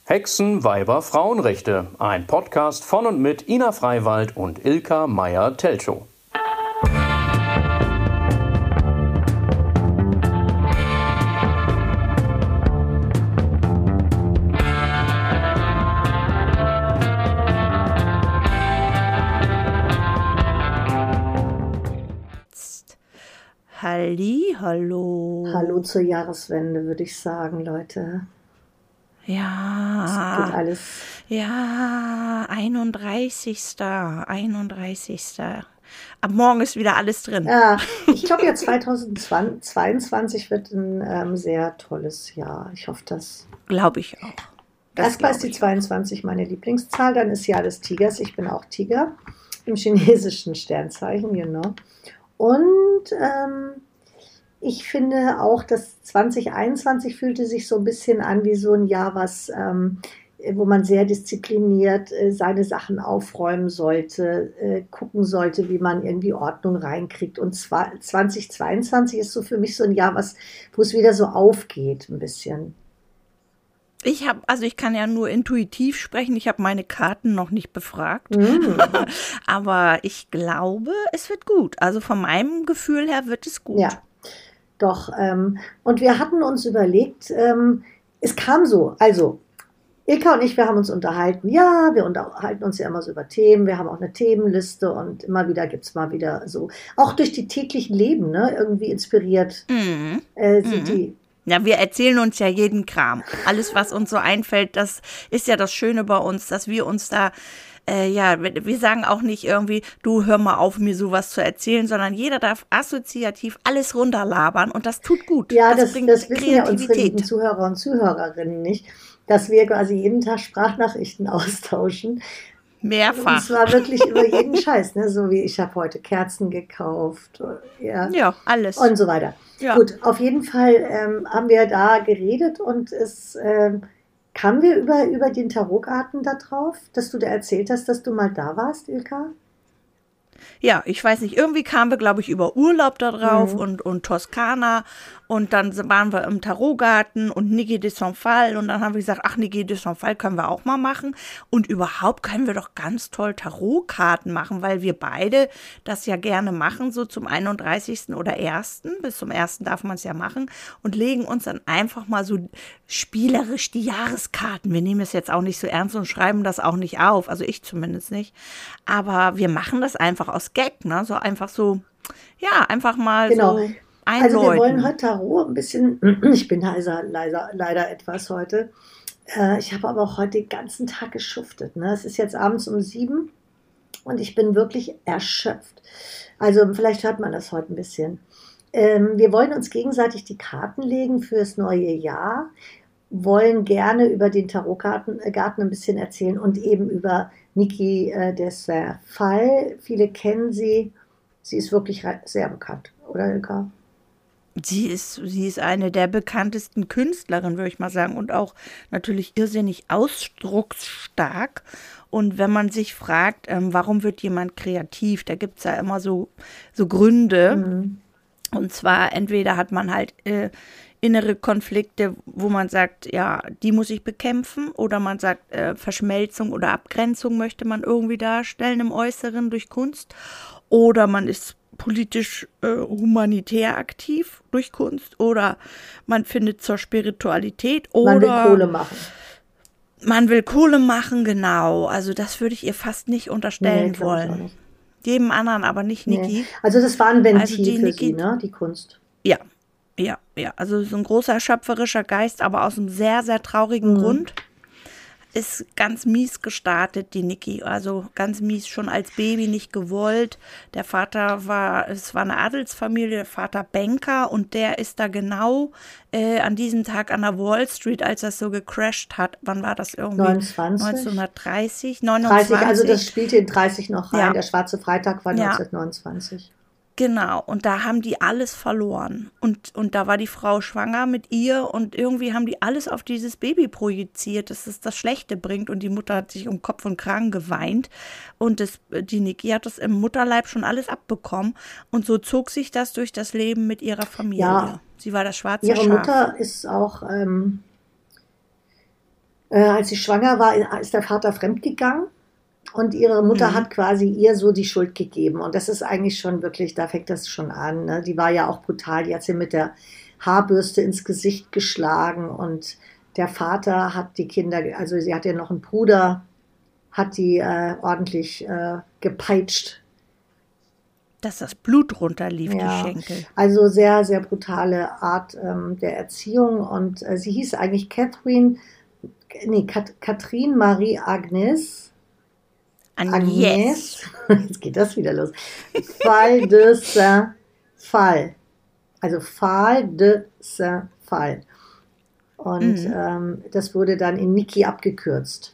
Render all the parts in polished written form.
Hexen, Weiber, Frauenrechte. Ein Podcast von und mit Ina Freiwald und Ilka Meyer-Telchow. Hallo. Hallo zur Jahreswende, würde ich sagen, Leute. Ja. Es geht alles. Ja, 31. Ab morgen ist wieder alles drin. Ja, ich glaube ja 2022 wird ein sehr tolles Jahr. Ich hoffe das. Glaube ich auch. Erstmal ist die 22 meine Lieblingszahl, dann ist Jahr des Tigers. Ich bin auch Tiger im chinesischen Sternzeichen, genau. Und ich finde auch, dass 2021 fühlte sich so ein bisschen an wie so ein Jahr, wo man sehr diszipliniert seine Sachen aufräumen sollte, gucken sollte, wie man irgendwie Ordnung reinkriegt. Und 2022 ist so für mich so ein Jahr, wo es wieder so aufgeht ein bisschen. Ich kann ja nur intuitiv sprechen. Ich habe meine Karten noch nicht befragt. Aber ich glaube, es wird gut. Also von meinem Gefühl her wird es gut. Ja, doch. Und wir hatten uns überlegt, es kam so, also Ilka und ich, wir haben uns unterhalten. Ja, wir unterhalten uns ja immer so über Themen. Wir haben auch eine Themenliste und immer wieder gibt es mal wieder so, auch durch die täglichen Leben, ne, irgendwie inspiriert sind die. Ja, wir erzählen uns ja jeden Kram. Alles, was uns so einfällt, das ist ja das Schöne bei uns, dass wir uns da, wir sagen auch nicht irgendwie, du hör mal auf, mir sowas zu erzählen, sondern jeder darf assoziativ alles runterlabern und das tut gut. Ja, das wissen ja unsere lieben Zuhörer und Zuhörerinnen nicht, dass wir quasi jeden Tag Sprachnachrichten austauschen. Mehrfach. Und zwar wirklich über jeden Scheiß, ne? So wie ich habe heute Kerzen gekauft. Ja, alles. Und so weiter. Ja. Gut, auf jeden Fall haben wir da geredet und es kamen wir über den Tarotkarten da drauf, dass du da erzählt hast, dass du mal da warst, Ilka? Ja, ich weiß nicht, irgendwie kamen wir, glaube ich, über Urlaub da drauf und Toskana und dann waren wir im Tarotgarten und Niki de Saint-Phalle und dann haben wir gesagt, ach, Niki de Saint-Phalle können wir auch mal machen und überhaupt können wir doch ganz toll Tarotkarten machen, weil wir beide das ja gerne machen, so zum 31. oder 1. Bis zum 1. darf man es ja machen und legen uns dann einfach mal so spielerisch die Jahreskarten. Wir nehmen es jetzt auch nicht so ernst und schreiben das auch nicht auf, also ich zumindest nicht, aber wir machen das einfach aus Gag, ne? So einfach so, ja, einfach mal genau. So einläuten. Also wir wollen heute Tarot ein bisschen, ich bin leider etwas heute, ich habe aber auch heute den ganzen Tag geschuftet, ne? Es ist jetzt abends um 7 und ich bin wirklich erschöpft. Also vielleicht hört man das heute ein bisschen. Wir wollen uns gegenseitig die Karten legen fürs neue Jahr, wollen gerne über den Tarotgarten ein bisschen erzählen und eben über Niki de Saint-Phalle. Viele kennen sie. Sie ist wirklich sehr bekannt, oder Ilka? Sie ist eine der bekanntesten Künstlerinnen, würde ich mal sagen, und auch natürlich irrsinnig ausdrucksstark. Und wenn man sich fragt, warum wird jemand kreativ, da gibt es ja immer so Gründe. Und zwar entweder hat man halt innere Konflikte, wo man sagt, ja, die muss ich bekämpfen, oder man sagt, Verschmelzung oder Abgrenzung möchte man irgendwie darstellen im Äußeren durch Kunst, oder man ist politisch humanitär aktiv durch Kunst, oder man findet zur Spiritualität, oder man will Kohle machen. Man will Kohle machen, genau. Also das würde ich ihr fast nicht unterstellen wollen. Nicht. Jedem anderen, aber nicht Niki. Nee. Also das war ein Ventil für sie, ne? Die Kunst. Ja. Also so ein großer schöpferischer Geist, aber aus einem sehr, sehr traurigen Grund. Ist ganz mies gestartet, die Niki. Also ganz mies, schon als Baby nicht gewollt. Der Vater es war eine Adelsfamilie, der Vater Banker und der ist da genau an diesem Tag an der Wall Street, als das so gecrashed hat. Wann war das irgendwie? 1930, 29. Also das spielte in 30 noch rein. Ja. Der Schwarze Freitag war 1929. Genau, und da haben die alles verloren. Und da war die Frau schwanger mit ihr und irgendwie haben die alles auf dieses Baby projiziert, dass es das Schlechte bringt. Und die Mutter hat sich um Kopf und Kragen geweint. Und die Niki hat das im Mutterleib schon alles abbekommen. Und so zog sich das durch das Leben mit ihrer Familie. Ja, sie war das schwarze Schaf. Ihre Mutter ist auch Als sie schwanger war, ist der Vater fremdgegangen. Und ihre Mutter hat quasi ihr so die Schuld gegeben. Und das ist eigentlich schon wirklich, da fängt das schon an. Ne? Die war ja auch brutal. Die hat sie mit der Haarbürste ins Gesicht geschlagen. Und der Vater hat die Kinder, also sie hatte ja noch einen Bruder, hat die ordentlich gepeitscht. Dass das Blut runterlief, die Ja, Schenkel. also sehr, sehr brutale Art der Erziehung. Und sie hieß eigentlich Catherine Marie Agnes. Agnes. Jetzt geht das wieder los. Fall de Saint-Phal. Also Fall de Saint-Phal. Und das wurde dann in Niki abgekürzt.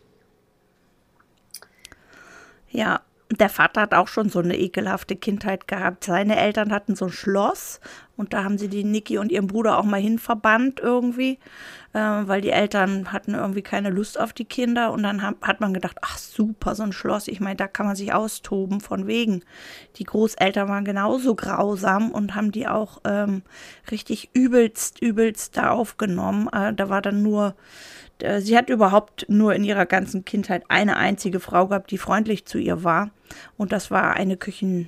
Ja, der Vater hat auch schon so eine ekelhafte Kindheit gehabt. Seine Eltern hatten so ein Schloss und da haben sie die Niki und ihren Bruder auch mal hin verbannt irgendwie, weil die Eltern hatten irgendwie keine Lust auf die Kinder und dann hat man gedacht, ach super, so ein Schloss, ich meine, da kann man sich austoben von wegen. Die Großeltern waren genauso grausam und haben die auch richtig übelst da aufgenommen. Da war dann nur... Sie hat überhaupt nur in ihrer ganzen Kindheit eine einzige Frau gehabt, die freundlich zu ihr war. Und das war eine Köchin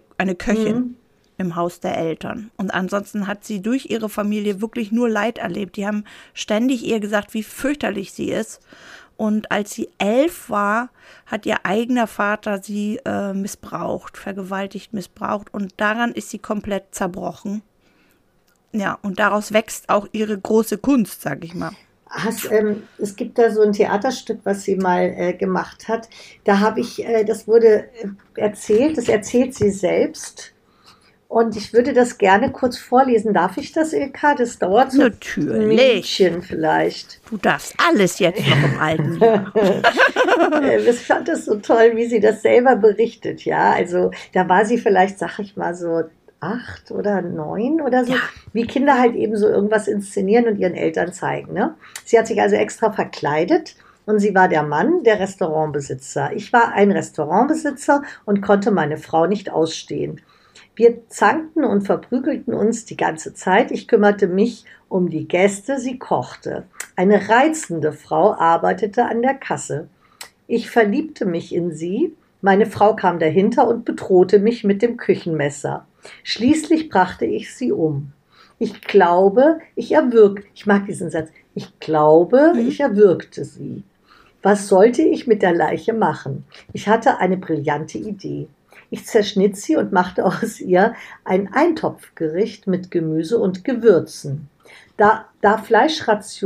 im Haus der Eltern. Und ansonsten hat sie durch ihre Familie wirklich nur Leid erlebt. Die haben ständig ihr gesagt, wie fürchterlich sie ist. Und als sie 11 war, hat ihr eigener Vater sie vergewaltigt, missbraucht. Und daran ist sie komplett zerbrochen. Ja, und daraus wächst auch ihre große Kunst, sag ich mal. Es gibt da so ein Theaterstück, was sie mal gemacht hat. Da habe ich, das wurde erzählt, das erzählt sie selbst. Und ich würde das gerne kurz vorlesen. Darf ich das, Ilka? Das dauert so Natürlich. ein Minütchen vielleicht. Du darfst alles jetzt noch im alten Jahr. Ich fand das so toll, wie sie das selber berichtet. Ja, also da war sie vielleicht, sag ich mal so 8 oder 9 oder so, wie Kinder halt eben so irgendwas inszenieren und ihren Eltern zeigen. Ne? Sie hat sich also extra verkleidet und sie war der Mann, der Restaurantbesitzer. Ich war ein Restaurantbesitzer und konnte meine Frau nicht ausstehen. Wir zankten und verprügelten uns die ganze Zeit. Ich kümmerte mich um die Gäste, sie kochte. Eine reizende Frau arbeitete an der Kasse. Ich verliebte mich in sie. Meine Frau kam dahinter und bedrohte mich mit dem Küchenmesser. Schließlich brachte ich sie um. Ich glaube, ich mag diesen Satz, ich erwürgte sie. Was sollte ich mit der Leiche machen? Ich hatte eine brillante Idee. Ich zerschnitt sie und machte aus ihr ein Eintopfgericht mit Gemüse und Gewürzen. Da Fleisch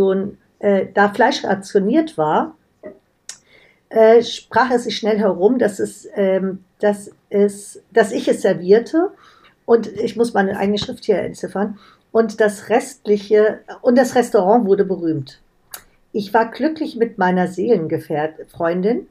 rationiert war, sprach es sich schnell herum, dass ich es servierte. Und ich muss meine eigene Schrift hier entziffern. Und das Restaurant wurde berühmt. Ich war glücklich mit meiner Freundin,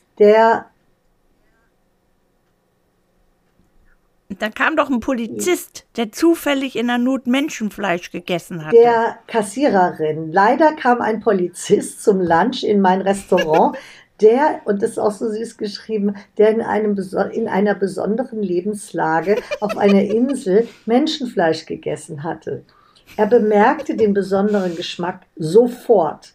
Dann kam doch ein Polizist, der zufällig in der Not Menschenfleisch gegessen hatte. Der Kassiererin. Leider kam ein Polizist zum Lunch in mein Restaurant, und das ist auch so süß geschrieben, der in einer besonderen Lebenslage auf einer Insel Menschenfleisch gegessen hatte. Er bemerkte den besonderen Geschmack sofort,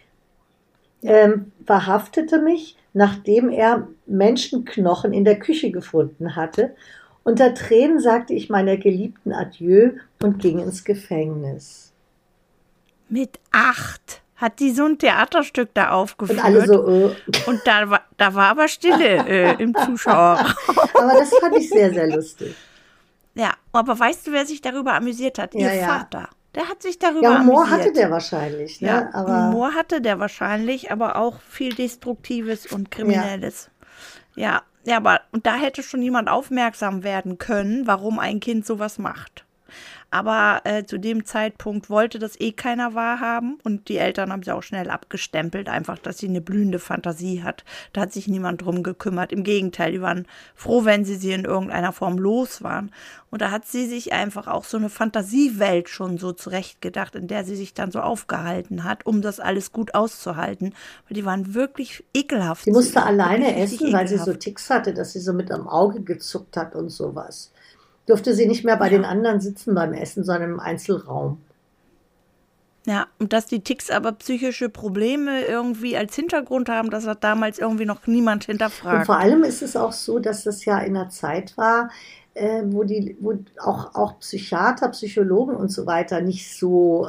verhaftete mich, nachdem er Menschenknochen in der Küche gefunden hatte. Unter Tränen sagte ich meiner Geliebten Adieu und ging ins Gefängnis. Mit 8 hat die so ein Theaterstück da aufgeführt. Und alle so, Und da war aber Stille im Zuschauerraum. Aber das fand ich sehr, sehr lustig. Ja, aber weißt du, wer sich darüber amüsiert hat? Ihr Vater. Der hat sich darüber amüsiert. Ja, Humor amüsiert. hatte der wahrscheinlich. Ne? Ja, aber Humor hatte der wahrscheinlich, aber auch viel Destruktives und Kriminelles. Ja, aber und da hätte schon jemand aufmerksam werden können, warum ein Kind sowas macht. Aber zu dem Zeitpunkt wollte das keiner wahrhaben und die Eltern haben sie auch schnell abgestempelt, einfach, dass sie eine blühende Fantasie hat. Da hat sich niemand drum gekümmert. Im Gegenteil, die waren froh, wenn sie in irgendeiner Form los waren. Und da hat sie sich einfach auch so eine Fantasiewelt schon so zurechtgedacht, in der sie sich dann so aufgehalten hat, um das alles gut auszuhalten. Weil die waren wirklich ekelhaft. Sie musste alleine essen, weil sie so Ticks hatte, dass sie so mit am Auge gezuckt hat und sowas. Durfte sie nicht mehr bei den anderen sitzen beim Essen, sondern im Einzelraum. Ja, und dass die Ticks aber psychische Probleme irgendwie als Hintergrund haben, das hat damals irgendwie noch niemand Und hinterfragt. vor allem ist es auch so, dass das ja in einer Zeit war, wo auch Psychiater, Psychologen und so weiter nicht so,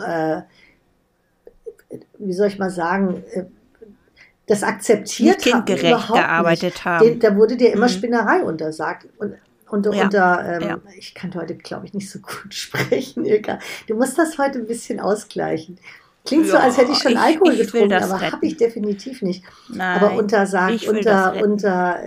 wie soll ich mal sagen, das Nicht akzeptiert hatten, kindgerecht überhaupt nicht. gearbeitet haben. Da wurde dir immer Mhm. Spinnerei untersagt. Und Ja, ja. ich kann heute, glaube ich, nicht so gut sprechen, Ilka. Du musst das heute ein bisschen ausgleichen. Klingt so, als hätte ich Ja, schon Alkohol ich will getrunken, das aber habe ich retten. definitiv nicht. Aber Nein, ich will das retten.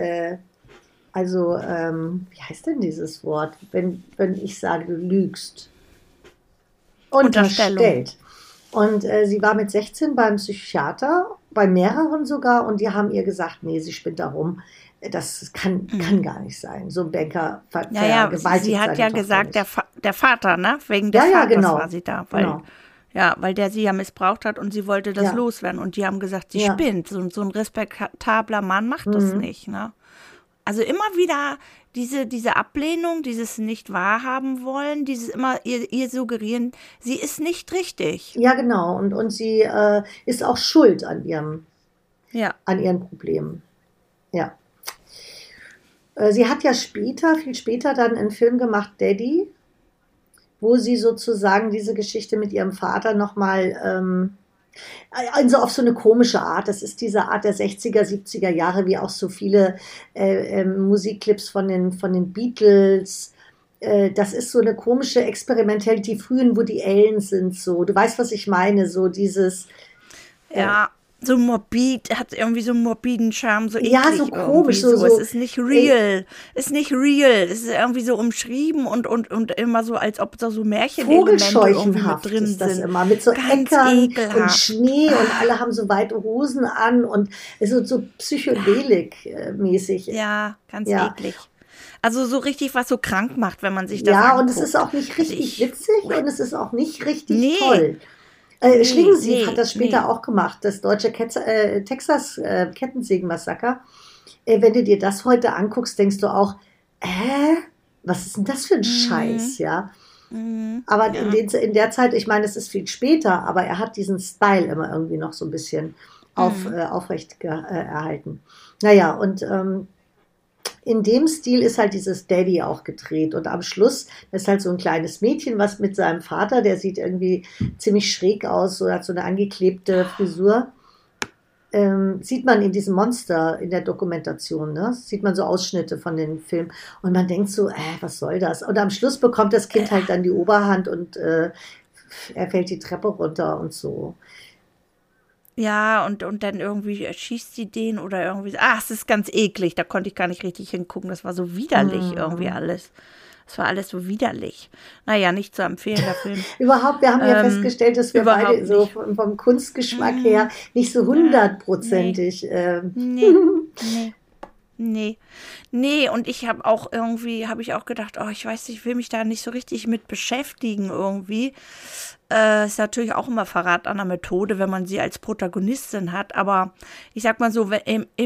wie heißt denn dieses Wort, wenn ich sage, du lügst? Unterstellung. Unterstellt. Und sie war mit 16 beim Psychiater, bei mehreren sogar, und die haben ihr gesagt, nee, sie spinnt da rum. Das kann gar nicht sein. So ein Banker Ja, vergewaltigt sie hat seine ja Tochter gesagt, nicht. der Vater, ne? Wegen Ja, des ja, Vaters genau. war sie da, Genau. weil der sie ja missbraucht hat und sie wollte das Ja, loswerden. Und die haben gesagt, sie ja. spinnt. So ein respektabler Mann macht das Mhm. nicht, ne? Also immer wieder diese Ablehnung, dieses nicht wahrhaben wollen, dieses immer ihr suggerieren, sie ist nicht richtig. Ja, genau. Und sie ist auch schuld an Ja. ihren Problemen. Ja. Sie hat ja viel später dann einen Film gemacht, Daddy, wo sie sozusagen diese Geschichte mit ihrem Vater nochmal also auf so eine komische Art. Das ist diese Art der 60er, 70er Jahre, wie auch so viele Musikclips von den Beatles. Das ist so eine komische experimentelle, die frühen Woody Allen sind so. Du weißt, was ich meine, so dieses, äh, Ja, so morbid, hat irgendwie so einen morbiden Charme, so ja, eklig so irgendwie komisch, so. Es so, ist nicht äh, real. Ist nicht real. Es ist irgendwie so umschrieben und immer so, als ob da so Märchenelemente irgendwie mit Vogelscheuchenhaft drin ist das sind. immer, mit so Ganz Äckern und ekelhaft. Schnee und alle haben so weite Hosen an und es ist so psychedelik-mäßig. Ja, ganz Ja, eklig. Also so richtig, was so krank macht, wenn man sich das ja, und es ist anguckt. auch nicht Also richtig ich, witzig und es ist auch nicht richtig nee, toll. nee, Schlingensief hat das später nee. auch gemacht, das deutsche Texas Kettensägenmassaker. Wenn du dir das heute anguckst, denkst du auch, was ist denn das für ein Scheiß, ja? Aber Ja. in der Zeit, ich meine, es ist viel später, aber er hat diesen Style immer irgendwie noch so ein bisschen aufrecht erhalten. Naja, und in dem Stil ist halt dieses Daddy auch gedreht. Und am Schluss ist halt so ein kleines Mädchen, was mit seinem Vater, der sieht irgendwie ziemlich schräg aus, so hat so eine angeklebte Frisur. Sieht man in diesem Monster in der Dokumentation, ne? Sieht man so Ausschnitte von den Filmen und man denkt so, was soll das? Und am Schluss bekommt das Kind halt dann die Oberhand und er fällt die Treppe runter und so. Ja, und dann irgendwie erschießt sie den oder irgendwie. Ah, es ist ganz eklig. Da konnte ich gar nicht richtig hingucken. Das war so widerlich irgendwie alles. Es war alles so widerlich. Naja, nicht zu empfehlen, der Film. Überhaupt, wir haben ja festgestellt, dass wir beide Überhaupt so nicht. vom Kunstgeschmack her nicht so Nee, hundertprozentig. nee, nee. Nee, nee, und ich habe auch irgendwie, habe ich auch gedacht, oh, ich weiß nicht, ich will mich da nicht so richtig mit beschäftigen irgendwie. Ist natürlich auch immer Verrat an der Methode, wenn man sie als Protagonistin hat, aber ich sag mal so,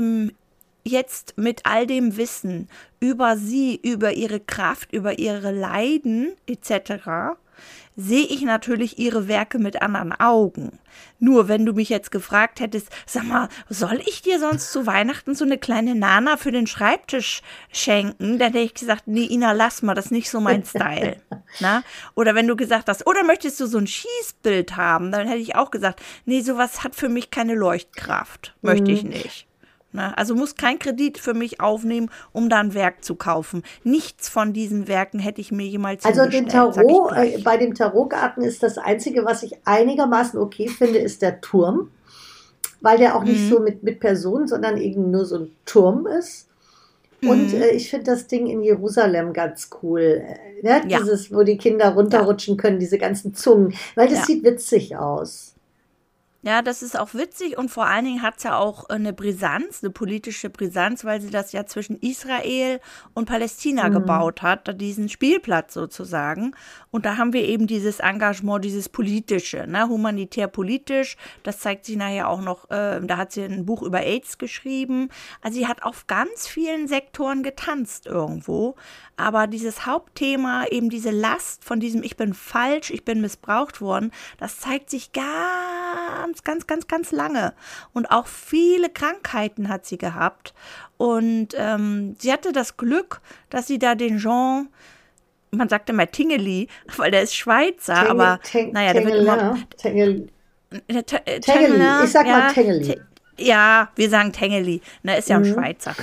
jetzt mit all dem Wissen über sie, über ihre Kraft, über ihre Leiden etc., sehe ich natürlich ihre Werke mit anderen Augen. Nur wenn du mich jetzt gefragt hättest, sag mal, soll ich dir sonst zu Weihnachten so eine kleine Nana für den Schreibtisch schenken? Dann hätte ich gesagt, nee, Ina, lass mal, das ist nicht so mein Style. Na? Oder wenn du gesagt hast, oder möchtest du so ein Schießbild haben? Dann hätte ich auch gesagt, nee, sowas hat für mich keine Leuchtkraft. Möchte ich nicht. Ne? Also muss kein Kredit für mich aufnehmen, um da ein Werk zu kaufen. Nichts von diesen Werken hätte ich mir jemals Also den hingestellt, sag ich Tarot, gleich. bei dem Tarotgarten ist das Einzige, was ich einigermaßen okay finde, ist der Turm, weil der auch nicht so mit Personen, sondern eben nur so ein Turm ist. Und ich finde das Ding in Jerusalem ganz cool. Ne? Ja, Dieses, wo die Kinder ja, runterrutschen können, diese ganzen Zungen, weil das ja. sieht witzig aus. Ja, das ist auch witzig und vor allen Dingen hat es ja auch eine Brisanz, eine politische Brisanz, weil sie das ja zwischen Israel und Palästina gebaut hat, diesen Spielplatz sozusagen. Und da haben wir eben dieses Engagement, dieses politische, ne, humanitär-politisch. Das zeigt sich nachher auch noch, da hat sie ein Buch über AIDS geschrieben. Also sie hat auf ganz vielen Sektoren getanzt irgendwo. Aber dieses Hauptthema, eben diese Last von diesem Ich bin falsch, ich bin missbraucht worden, das zeigt sich ganz lange. Und auch viele Krankheiten hat sie gehabt. Und sie hatte das Glück, dass sie da den Jean, man sagt immer Tingeli, weil der ist Schweizer, aber naja, der wird immer... Tengeli. Tengeli, Ich sag mal Tengeli. Ja, wir sagen Tengeli. Na, ist ja ein Schweizer.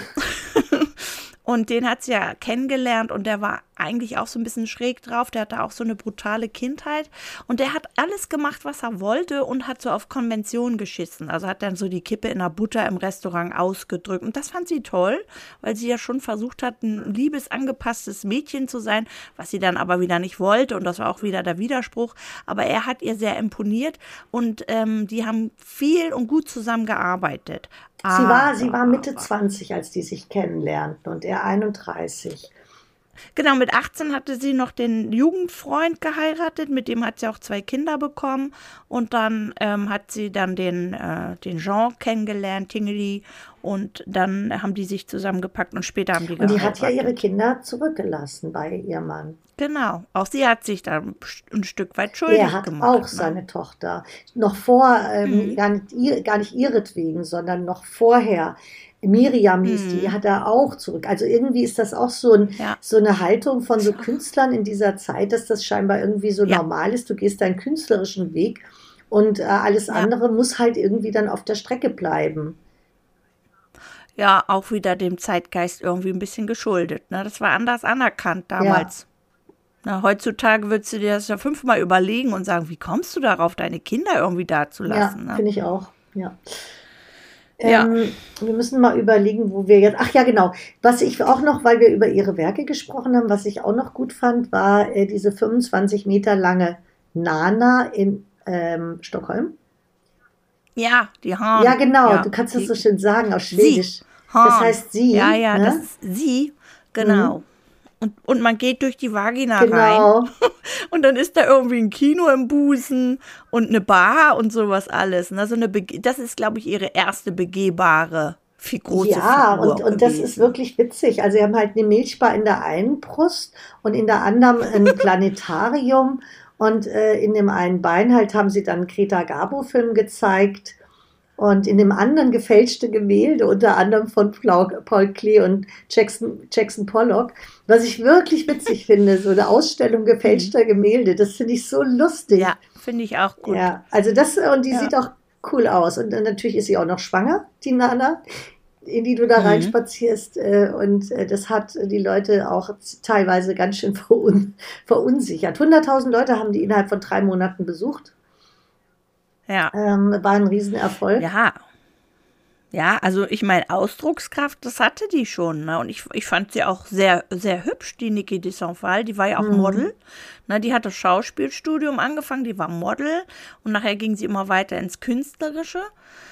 Und den hat sie ja kennengelernt und der war eigentlich auch so ein bisschen schräg drauf. Der hatte auch so eine brutale Kindheit und der hat alles gemacht, was er wollte und hat so auf Konvention geschissen. Also hat dann so die Kippe in der Butter im Restaurant ausgedrückt. Und das fand sie toll, weil sie ja schon versucht hat, ein liebes, angepasstes Mädchen zu sein, was sie dann aber wieder nicht wollte. Und das war auch wieder der Widerspruch. Aber er hat ihr sehr imponiert und die haben viel und gut zusammengearbeitet. Sie war Mitte 20, als die sich kennenlernten und er 31. Genau, mit 18 hatte sie noch den Jugendfreund geheiratet, mit dem hat sie auch 2 Kinder bekommen und dann hat sie dann den Jean kennengelernt, Tingeli, und dann haben die sich zusammengepackt und später haben die geheiratet. Und die hat ja ihre Kinder zurückgelassen bei ihrem Mann. Genau, auch sie hat sich da ein Stück weit schuldig gemacht. Er hat auch seine Tochter, noch vor, gar nicht ihretwegen, sondern noch vorher, Miriam hieß die, hat er auch zurück. Also irgendwie ist das auch so eine Haltung von so Künstlern in dieser Zeit, dass das scheinbar irgendwie so normal ist. Du gehst deinen künstlerischen Weg und alles andere muss halt irgendwie dann auf der Strecke bleiben. Ja, auch wieder dem Zeitgeist irgendwie ein bisschen geschuldet. Ne? Das war anders anerkannt damals. Ja. Na, heutzutage würdest du dir das ja 5-mal überlegen und sagen, wie kommst du darauf, deine Kinder irgendwie dazulassen? Ja, finde ich auch, ja. Wir müssen mal überlegen, wo wir jetzt, ach ja, genau, was ich auch noch, weil wir über ihre Werke gesprochen haben, was ich auch noch gut fand, war diese 25 Meter lange Nana in Stockholm. Ja, die Hahn. Ja, genau, du kannst das so schön sagen auf Schwedisch. Das heißt sie. Ja, ne? Das ist sie, genau. Und man geht durch die Vagina rein und dann ist da irgendwie ein Kino im Busen und eine Bar und sowas alles. Also das ist, glaube ich, ihre erste begehbare große Figur. Ja, und das ist wirklich witzig. Also sie haben halt eine Milchbar in der einen Brust und in der anderen ein Planetarium und in dem einen Bein halt haben sie dann einen Greta Garbo-Film gezeigt. Und in dem anderen gefälschte Gemälde, unter anderem von Paul Klee und Jackson Pollock, was ich wirklich witzig finde, so eine Ausstellung gefälschter Gemälde, das finde ich so lustig. Ja, finde ich auch gut. Ja, also und die sieht auch cool aus. Und dann natürlich ist sie auch noch schwanger, die Nana, in die du da reinspazierst. Und das hat die Leute auch teilweise ganz schön verunsichert. 100.000 Leute haben die innerhalb von 3 Monaten besucht. Ja. War ein Riesenerfolg. Ja, also ich meine, Ausdruckskraft, das hatte die schon. Ne? Und ich fand sie auch sehr, sehr hübsch, die Niki de Saint-Phalle. Die war ja auch Model. Ne? Die hat das Schauspielstudium angefangen, die war Model. Und nachher ging sie immer weiter ins Künstlerische.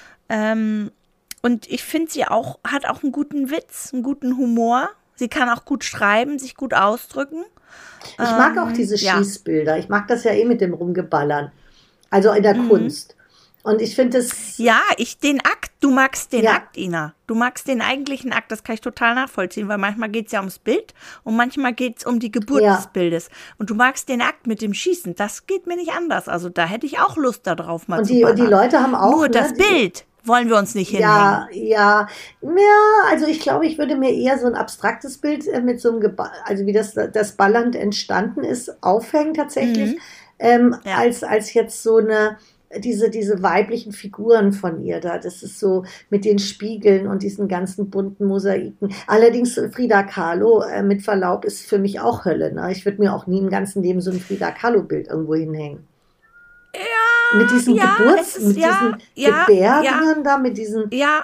Und ich finde, sie hat auch einen guten Witz, einen guten Humor. Sie kann auch gut schreiben, sich gut ausdrücken. Ich mag auch diese Schießbilder. Ich mag das ja mit dem Rumgeballern. Also in der Kunst. Und ich finde das... Ja, den Akt, du magst den Akt, Ina. Du magst den eigentlichen Akt, das kann ich total nachvollziehen, weil manchmal geht es ja ums Bild und manchmal geht es um die Geburt des Bildes. Und du magst den Akt mit dem Schießen, das geht mir nicht anders. Also da hätte ich auch Lust darauf mal zu ballern. Und die Leute haben auch... Nur das Bild wollen wir uns nicht hinhängen. Ja, also ich glaube, ich würde mir eher so ein abstraktes Bild mit so einem, also wie das Ballern entstanden ist, aufhängen tatsächlich. Als jetzt so diese weiblichen Figuren von ihr da. Das ist so mit den Spiegeln und diesen ganzen bunten Mosaiken. Allerdings Frida Kahlo, mit Verlaub, ist für mich auch Hölle. Ne? Ich würde mir auch nie im ganzen Leben so ein Frida Kahlo-Bild irgendwo hinhängen. Ja, mit diesen diesen Gebärden da, mit diesen...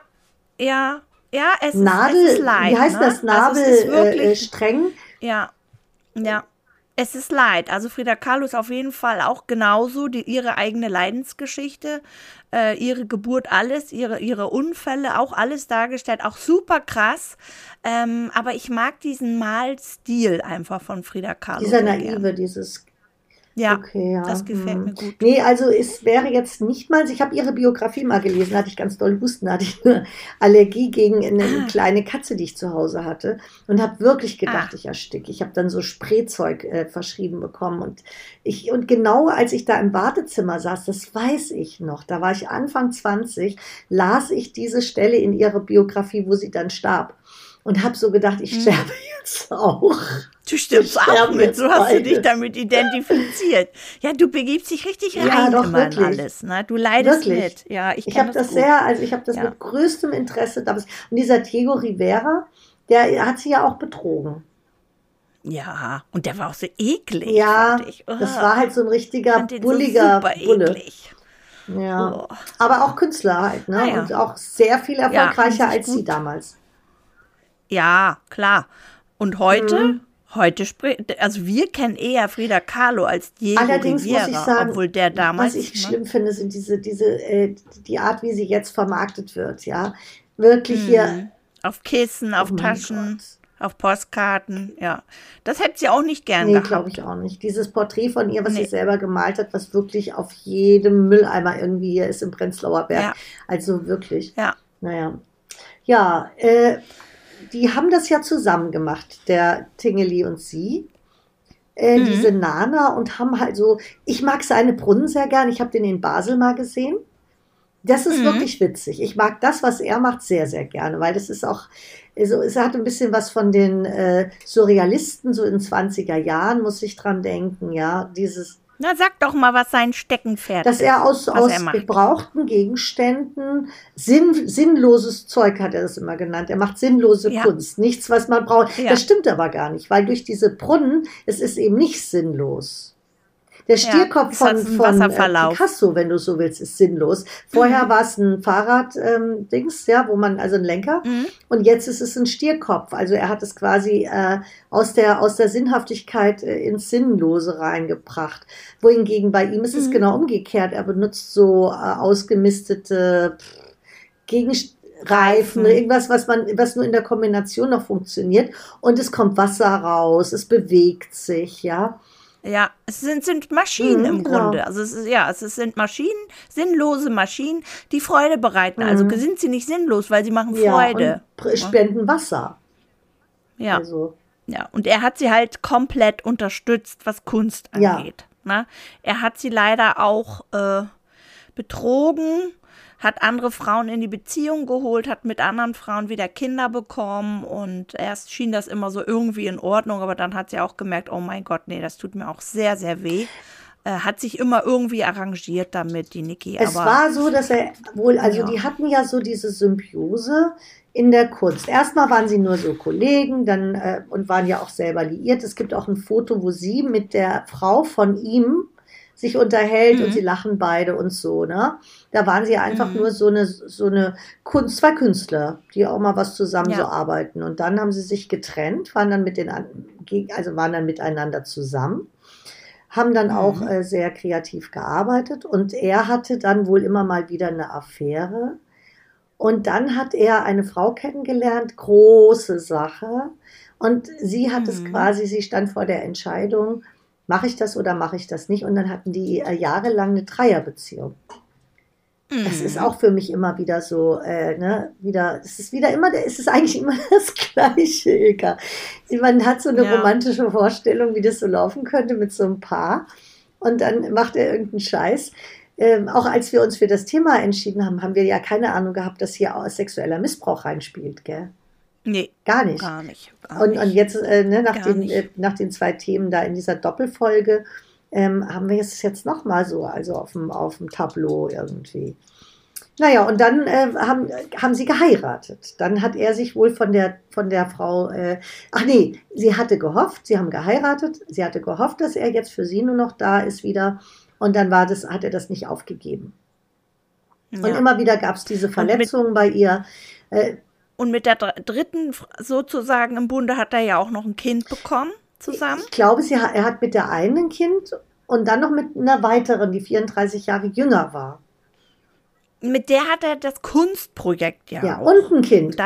es Nadel, ist leid, wie heißt das? Nabelstreng? Ja. Es ist leid. Also Frida Kahlo ist auf jeden Fall auch genauso ihre eigene Leidensgeschichte, ihre Geburt, alles, ihre Unfälle, auch alles dargestellt, auch super krass. Aber ich mag diesen Malstil einfach von Frida Kahlo. Dieser sehr naive, gern. dieses. Ja, Okay, ja. das gefällt mir gut. Nee, also es wäre jetzt nicht mal, ich habe ihre Biografie mal gelesen, da hatte ich ganz doll Husten, da hatte ich eine Allergie gegen eine kleine Katze, die ich zu Hause hatte und habe wirklich gedacht, ich ersticke. Ich habe dann so Sprayzeug verschrieben bekommen und genau als ich da im Wartezimmer saß, das weiß ich noch, da war ich Anfang 20, las ich diese Stelle in ihrer Biografie, wo sie dann starb und habe so gedacht, ich sterbe jetzt auch. Du stirbst auch mit, so hast du dich damit identifiziert. Ja, du begibst dich richtig rein doch, immer in alles. Ne? Du leidest wirklich. mit. Ja, ich habe das sehr, also ich habe das mit größtem Interesse. Und dieser Diego Rivera, der hat sie ja auch betrogen. Ja, und der war auch so eklig, ja, fand ich. Das war halt so ein richtiger bulliger Bulle. Ja, aber auch Künstler halt, ne? Und auch sehr viel erfolgreicher als sie damals. Ja, klar. Und heute? Heute also wir kennen eher Frida Kahlo als Diego Allerdings Rivera, muss ich sagen, obwohl der damals, was ich schlimm finde, sind die Art, wie sie jetzt vermarktet wird, ja. Wirklich hier. Auf Kissen, auf Taschen, auf Postkarten, ja. Das hätte sie auch nicht gern gehabt. Nee, glaube ich auch nicht. Dieses Porträt von ihr, was sie selber gemalt hat, was wirklich auf jedem Mülleimer irgendwie hier ist im Prenzlauer Berg. Ja. Also wirklich. Ja. Naja. Ja, die haben das ja zusammen gemacht, der Tingelly und sie, diese Nana, und haben halt so, ich mag seine Brunnen sehr gern, ich habe den in Basel mal gesehen. Das ist wirklich witzig. Ich mag das, was er macht, sehr, sehr gerne, weil das ist auch, also es hat ein bisschen was von den Surrealisten, so in 20er Jahren, muss ich dran denken, ja, dieses. Na, sag doch mal, was sein Steckenpferd ist. Dass er aus gebrauchten Gegenständen sinnloses Zeug, hat er das immer genannt. Er macht sinnlose Kunst. Nichts, was man braucht. Ja. Das stimmt aber gar nicht, weil durch diese Brunnen, es ist eben nicht sinnlos. Der Stierkopf von Picasso, wenn du so willst, ist sinnlos. Vorher war es ein Fahrrad-Dings, wo man, also ein Lenker. Und jetzt ist es ein Stierkopf. Also er hat es quasi aus der Sinnhaftigkeit ins Sinnlose reingebracht. Wohingegen bei ihm ist es genau umgekehrt. Er benutzt so ausgemistete Reifen, irgendwas, was nur in der Kombination noch funktioniert. Und es kommt Wasser raus, es bewegt sich, ja. Ja, es sind Maschinen im Grunde. Also es sind Maschinen, sinnlose Maschinen, die Freude bereiten. Also sind sie nicht sinnlos, weil sie machen Freude. Und spenden Wasser. Ja. Ja, und er hat sie halt komplett unterstützt, was Kunst angeht. Ne? Er hat sie leider auch betrogen, hat andere Frauen in die Beziehung geholt, hat mit anderen Frauen wieder Kinder bekommen und erst schien das immer so irgendwie in Ordnung, aber dann hat sie auch gemerkt, oh mein Gott, nee, das tut mir auch sehr, sehr weh. Hat sich immer irgendwie arrangiert damit, die Niki. Es war so, dass er wohl, die hatten ja so diese Symbiose in der Kunst. Erstmal waren sie nur so Kollegen, dann und waren ja auch selber liiert. Es gibt auch ein Foto, wo sie mit der Frau von ihm sich unterhält und sie lachen beide und so, ne? Da waren sie einfach nur so eine zwei Künstler, die auch mal was zusammen so arbeiten. Und dann haben sie sich getrennt, waren dann miteinander zusammen, haben dann auch sehr kreativ gearbeitet und er hatte dann wohl immer mal wieder eine Affäre. Und dann hat er eine Frau kennengelernt, große Sache. Und sie hat es quasi, sie stand vor der Entscheidung, mache ich das oder mache ich das nicht? Und dann hatten die jahrelang eine Dreierbeziehung. Das ist auch für mich immer wieder so, es ist eigentlich immer das Gleiche, Ilka. Man hat so eine romantische Vorstellung, wie das so laufen könnte mit so einem Paar. Und dann macht er irgendeinen Scheiß. Auch als wir uns für das Thema entschieden haben, haben wir ja keine Ahnung gehabt, dass hier auch sexueller Missbrauch reinspielt, gell? Nee, gar nicht. Und jetzt nach den zwei Themen da in dieser Doppelfolge haben wir es jetzt nochmal so, also auf dem Tableau irgendwie. Naja, und dann haben sie geheiratet. Dann hat er sich wohl von der Frau, sie hatte gehofft, sie haben geheiratet, sie hatte gehofft, dass er jetzt für sie nur noch da ist wieder. Und dann hat er das nicht aufgegeben. Ja. Und immer wieder gab es diese Verletzungen bei ihr. Und mit der dritten sozusagen im Bunde hat er ja auch noch ein Kind bekommen. zusammen? Ich glaube, er hat mit der einen ein Kind und dann noch mit einer weiteren, die 34 Jahre jünger war. Mit der hat er das Kunstprojekt Ja, und ein Kind.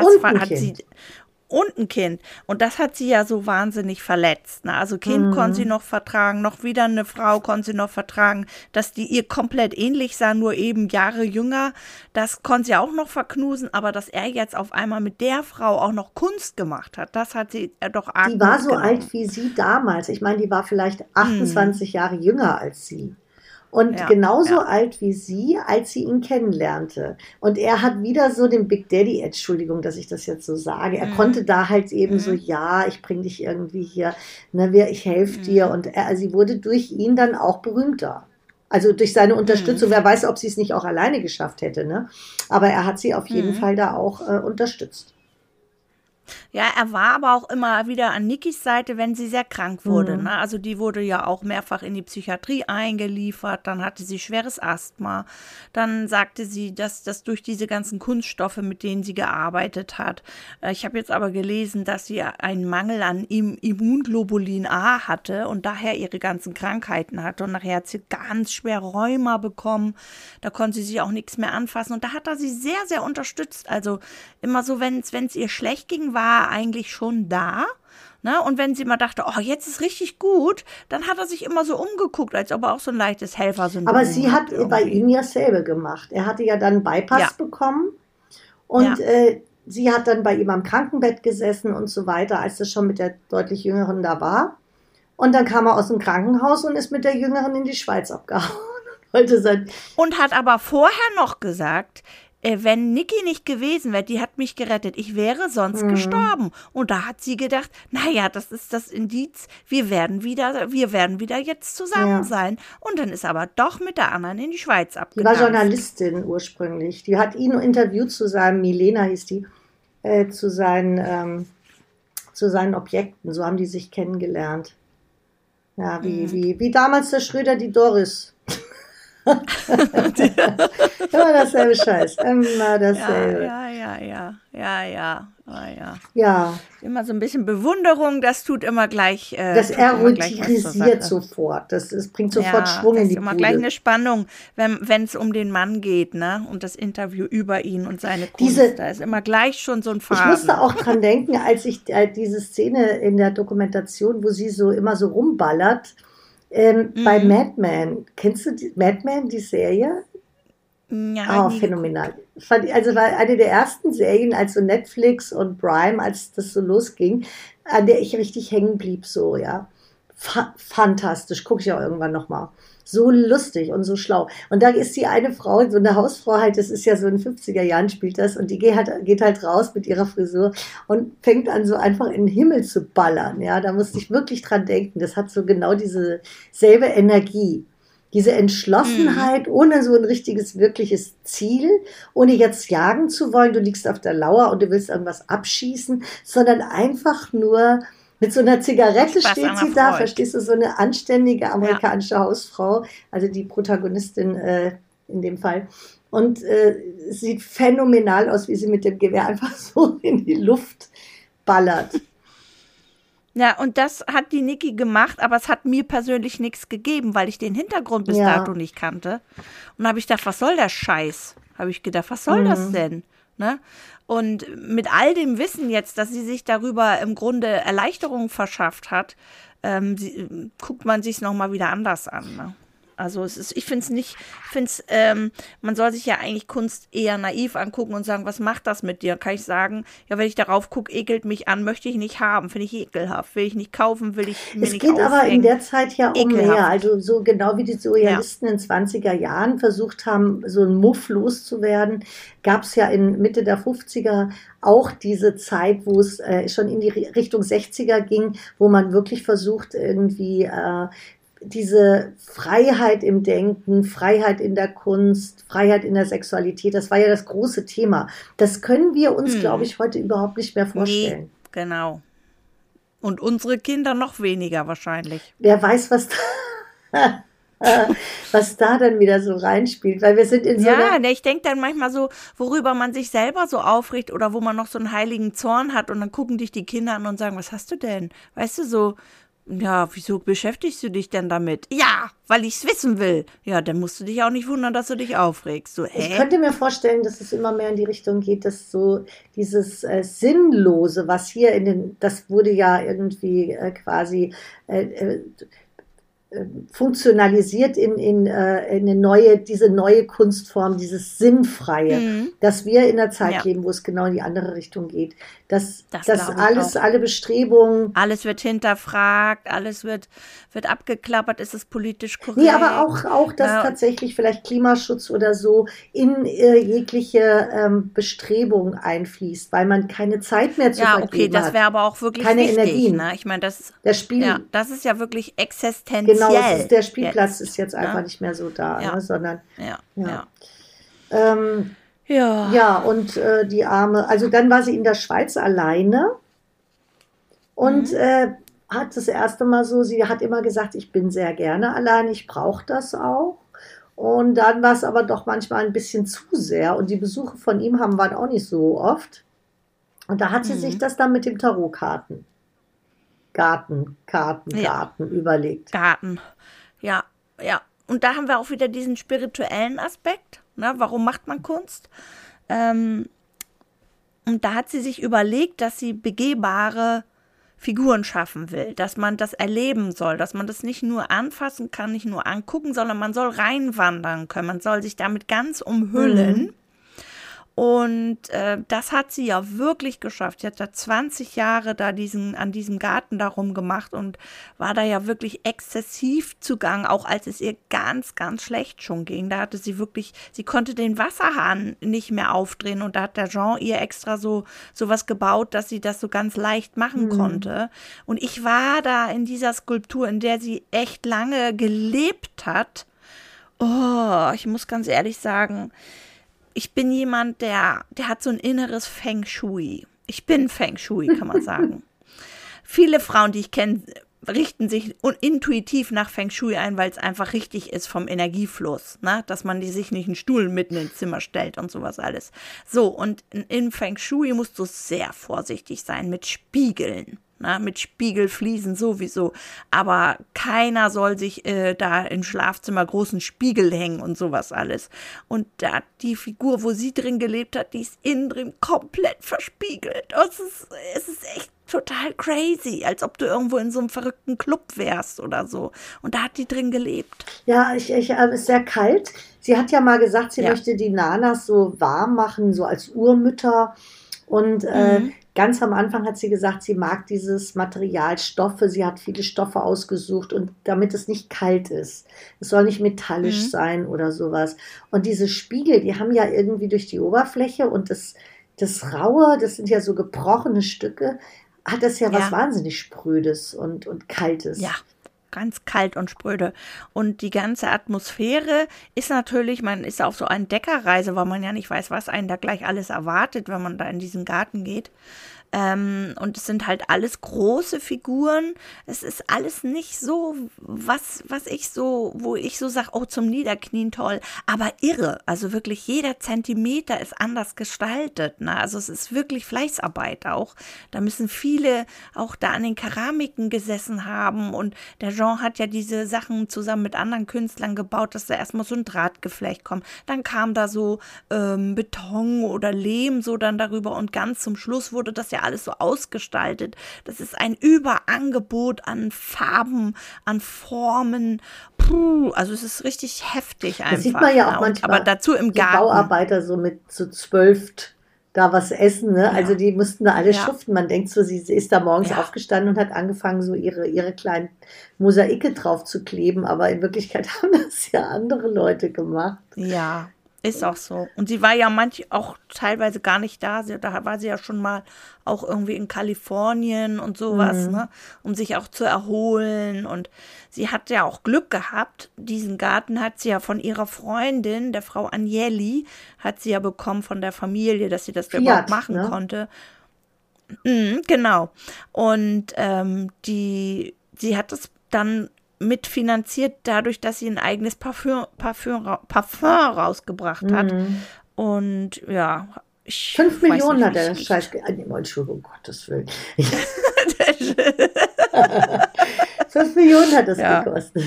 Und ein Kind. Und das hat sie ja so wahnsinnig verletzt. Ne? Also Kind konnte sie noch vertragen, noch wieder eine Frau konnte sie noch vertragen, dass die ihr komplett ähnlich sah, nur eben Jahre jünger. Das konnte sie auch noch verknusen, aber dass er jetzt auf einmal mit der Frau auch noch Kunst gemacht hat, das hat sie doch arg Die war so mitgenommen. alt wie sie damals. Ich meine, die war vielleicht 28 Jahre jünger als sie. Und Ja, genauso ja. alt wie sie, als sie ihn kennenlernte. Und er hat wieder so den Big Daddy, Entschuldigung, dass ich das jetzt so sage. Er konnte da halt eben so, ja, ich bringe dich irgendwie hier, ne, ich helfe dir. Und sie wurde durch ihn dann auch berühmter. Also durch seine Unterstützung. Wer weiß, ob sie es nicht auch alleine geschafft hätte. Ne? Aber er hat sie auf jeden Fall da auch unterstützt. Ja, er war aber auch immer wieder an Nikis Seite, wenn sie sehr krank wurde. Ne? Also die wurde ja auch mehrfach in die Psychiatrie eingeliefert, dann hatte sie schweres Asthma. Dann sagte sie, dass das durch diese ganzen Kunststoffe, mit denen sie gearbeitet hat. Ich habe jetzt aber gelesen, dass sie einen Mangel an Immunglobulin A hatte und daher ihre ganzen Krankheiten hatte. Und nachher hat sie ganz schwer Rheuma bekommen. Da konnte sie sich auch nichts mehr anfassen. Und da hat er sie sehr, sehr unterstützt. Also immer so, wenn es ihr schlecht ging, war er eigentlich schon da. Ne? Und wenn sie mal dachte, oh, jetzt ist richtig gut, dann hat er sich immer so umgeguckt, als ob er auch so ein leichtes Helfersyndrom Aber sie hat irgendwie. bei ihm ja dasselbe gemacht. Er hatte ja dann Bypass bekommen und sie hat dann bei ihm am Krankenbett gesessen und so weiter, als das schon mit der deutlich Jüngeren da war. Und dann kam er aus dem Krankenhaus und ist mit der Jüngeren in die Schweiz abgehauen. Und hat aber vorher noch gesagt, wenn Niki nicht gewesen wäre, die hat mich gerettet, ich wäre sonst gestorben. Und da hat sie gedacht, naja, das ist das Indiz, wir werden wieder jetzt zusammen sein. Und dann ist aber doch mit der anderen in die Schweiz abgedampft. Die war Journalistin ursprünglich. Die hat ihn interviewt zu seinem, Milena hieß die, zu seinen Objekten. So haben die sich kennengelernt. Ja, wie damals der Schröder die Doris. Immer dasselbe Scheiß. Immer dasselbe. Ja. Immer so ein bisschen Bewunderung, das tut immer gleich. Das eroterisiert sofort. Das bringt sofort Schwung in die Bude. Das ist immer gleich eine Spannung, wenn es um den Mann geht, ne? Und das Interview über ihn und seine Kunst. Da ist immer gleich schon so ein Faden. Ich musste auch dran denken, als ich diese Szene in der Dokumentation, wo sie so immer so rumballert, bei Mad Men. Kennst du Mad Men, die Serie? Ja, phänomenal. Also war eine der ersten Serien, als so Netflix und Prime, als das so losging, an der ich richtig hängen blieb, so, ja. Fantastisch, gucke ich auch irgendwann nochmal. So lustig und so schlau. Und da ist die eine Frau, so eine Hausfrau halt, das ist ja so in den 50er Jahren spielt das, und die geht halt raus mit ihrer Frisur und fängt an, so einfach in den Himmel zu ballern, ja. Da musste ich wirklich dran denken. Das hat so genau diese selbe Energie. Diese Entschlossenheit, ohne so ein richtiges, wirkliches Ziel, ohne jetzt jagen zu wollen, du liegst auf der Lauer und du willst irgendwas abschießen, sondern einfach nur mit so einer Zigarette steht sie da, verstehst du, so eine anständige amerikanische Hausfrau, also die Protagonistin in dem Fall. Und sieht phänomenal aus, wie sie mit dem Gewehr einfach so in die Luft ballert. Ja, und das hat die Niki gemacht, aber es hat mir persönlich nichts gegeben, weil ich den Hintergrund bis dato nicht kannte. Und habe ich gedacht, was soll der Scheiß? Habe ich gedacht, was soll das denn? Ne? Und mit all dem Wissen jetzt, dass sie sich darüber im Grunde Erleichterung verschafft hat, guckt man sich es nochmal wieder anders an. Ne? Also ich finde es nicht, man soll sich ja eigentlich Kunst eher naiv angucken und sagen, was macht das mit dir? Kann ich sagen, ja, wenn ich darauf gucke, ekelt mich an, möchte ich nicht haben, finde ich ekelhaft, will ich nicht kaufen, will ich mir nicht aufhängen. Es geht aber in der Zeit ja um mehr, also so genau wie die Surrealisten in den 20er Jahren versucht haben, so einen Muff loszuwerden, gab es ja in Mitte der 50er auch diese Zeit, wo es schon in die Richtung 60er ging, wo man wirklich versucht, irgendwie diese Freiheit im Denken, Freiheit in der Kunst, Freiheit in der Sexualität, das war ja das große Thema. Das können wir uns, glaube ich, heute überhaupt nicht mehr vorstellen. Nee, genau. Und unsere Kinder noch weniger wahrscheinlich. Wer weiß, was da dann wieder so reinspielt, weil wir sind in so ich denke dann manchmal so, worüber man sich selber so aufregt oder wo man noch so einen heiligen Zorn hat und dann gucken dich die Kinder an und sagen, was hast du denn? Weißt du, so Ja, wieso beschäftigst du dich denn damit? Ja, weil ich es wissen will. Ja, dann musst du dich auch nicht wundern, dass du dich aufregst. So, Ich hä? könnte mir vorstellen, dass es immer mehr in die Richtung geht, dass so dieses Sinnlose, was hier das wurde ja irgendwie quasi funktionalisiert in diese neue Kunstform, dieses Sinnfreie, Mhm. dass wir in einer Zeit Ja, leben, wo es genau in die andere Richtung geht, dass, das dass glaube ich alles, auch. alle Bestrebungen. Alles wird hinterfragt, alles wird abgeklappert, ist es politisch Nee, aber korrekt? auch, dass Ne? tatsächlich vielleicht Klimaschutz oder so in jegliche Bestrebung einfließt, weil man keine Zeit mehr zu Ja, okay, vergeben das hat, wäre aber auch wirklich keine wichtig, Energien. ne? Ich meine, Das Spiel, das ist ja wirklich genau, es ist existenziell der Spielplatz ist jetzt, jetzt einfach ne? nicht mehr so da, Ja, ne, sondern ja, ja. ja. Ähm, Ja. ja, und die Arme, also dann war sie in der Schweiz alleine und Mhm. hat das erste Mal so, sie hat immer gesagt, ich bin sehr gerne allein, ich brauche das auch. Und dann war es aber doch manchmal ein bisschen zu sehr. Und die Besuche von ihm waren auch nicht so oft. Und da hat sie sich Mhm. das dann mit dem Tarotkarten, Ja, Garten überlegt. Garten. Ja, ja. Und da haben wir auch wieder diesen spirituellen Aspekt. Ne? Warum macht man Kunst? Ähm, und da hat sie sich überlegt, dass sie begehbare Figuren schaffen will, dass man das erleben soll, dass man das nicht nur anfassen kann, nicht nur angucken, sondern man soll reinwandern können, man soll sich damit ganz Mhm. umhüllen. Und das hat sie ja wirklich geschafft. Sie hat da 20 Jahre da an diesem Garten darum gemacht und war da ja wirklich exzessiv zugang, auch als es ihr ganz, ganz schlecht schon ging. Da hatte sie wirklich, sie konnte den Wasserhahn nicht mehr aufdrehen und da hat der Jean ihr extra so was gebaut, dass sie das so ganz leicht machen Mhm. konnte. Und ich war da in dieser Skulptur, in der sie echt lange gelebt hat. Oh, ich muss ganz ehrlich sagen, ich bin jemand, der hat so ein inneres Feng Shui. Ich bin Feng Shui, kann man sagen. Viele Frauen, die ich kenne, richten sich intuitiv nach Feng Shui ein, weil es einfach richtig ist vom Energiefluss, ne? Dass man sich nicht einen Stuhl mitten ins Zimmer stellt und sowas alles. So, und in Feng Shui musst du sehr vorsichtig sein mit Spiegeln. Na, mit Spiegelfliesen sowieso. Aber keiner soll sich da im Schlafzimmer großen Spiegel hängen und sowas alles. Und da die Figur, wo sie drin gelebt hat, die ist innen drin komplett verspiegelt. Es ist echt total crazy, als ob du irgendwo in so einem verrückten Club wärst oder so. Und da hat die drin gelebt. Ja, ist sehr kalt. Sie hat ja mal gesagt, sie Ja. möchte die Nanas so warm machen, so als Urmütter. Und Mhm. ganz am Anfang hat sie gesagt, sie mag dieses Material Stoffe. Sie hat viele Stoffe ausgesucht und damit es nicht kalt ist. Es soll nicht metallisch Mhm. sein oder sowas. Und diese Spiegel, die haben ja irgendwie durch die Oberfläche und das Raue, das sind ja so gebrochene Stücke, hat das ja was Ja. wahnsinnig Sprödes und Ja, Kaltes. ganz kalt und spröde. Und die ganze Atmosphäre ist natürlich, man ist auf so einer Entdeckerreise, weil man ja nicht weiß, was einen da gleich alles erwartet, wenn man da in diesen Garten geht. Und es sind halt alles große Figuren. Es ist alles nicht so, wo ich so sage, oh, zum Niederknien toll, aber irre. Also wirklich jeder Zentimeter ist anders gestaltet. Ne? Also es ist wirklich Fleißarbeit auch. Da müssen viele auch da an den Keramiken gesessen haben. Und der Jean hat ja diese Sachen zusammen mit anderen Künstlern gebaut, dass da erstmal so ein Drahtgeflecht kommt. Dann kam da so Beton oder Lehm so dann darüber und ganz zum Schluss wurde das ja alles so ausgestaltet. Das ist ein Überangebot an Farben, an Formen. Puh, also es ist richtig heftig Das sieht man einfach. ja auch Ne? Aber manchmal, dazu im so Garten. Bauarbeiter so mit so 12 da was essen, ne? Also Ja, die mussten da alle ja, schuften. Man denkt so, sie ist da morgens ja, aufgestanden und hat angefangen, so ihre kleinen Mosaike drauf zu kleben, aber in Wirklichkeit haben das ja andere Leute gemacht. ja. Ist auch so. Und sie war ja auch teilweise gar nicht da. Da war sie ja schon mal auch irgendwie in Kalifornien und sowas, Mhm. ne, um sich auch zu erholen. Und sie hat ja auch Glück gehabt. Diesen Garten hat sie ja von ihrer Freundin, der Frau Agnelli, hat sie ja bekommen von der Familie, dass sie das überhaupt Fiat, machen ne? konnte. Mhm, genau. Und sie hat das dann mitfinanziert dadurch, dass sie ein eigenes Parfum rausgebracht hat. Mhm. Und ja, ich 5 weiß Millionen nicht, hat wie es der Scheiß, riecht. Entschuldigung, um Gottes Willen. 5 Millionen hat das Ja. gekostet.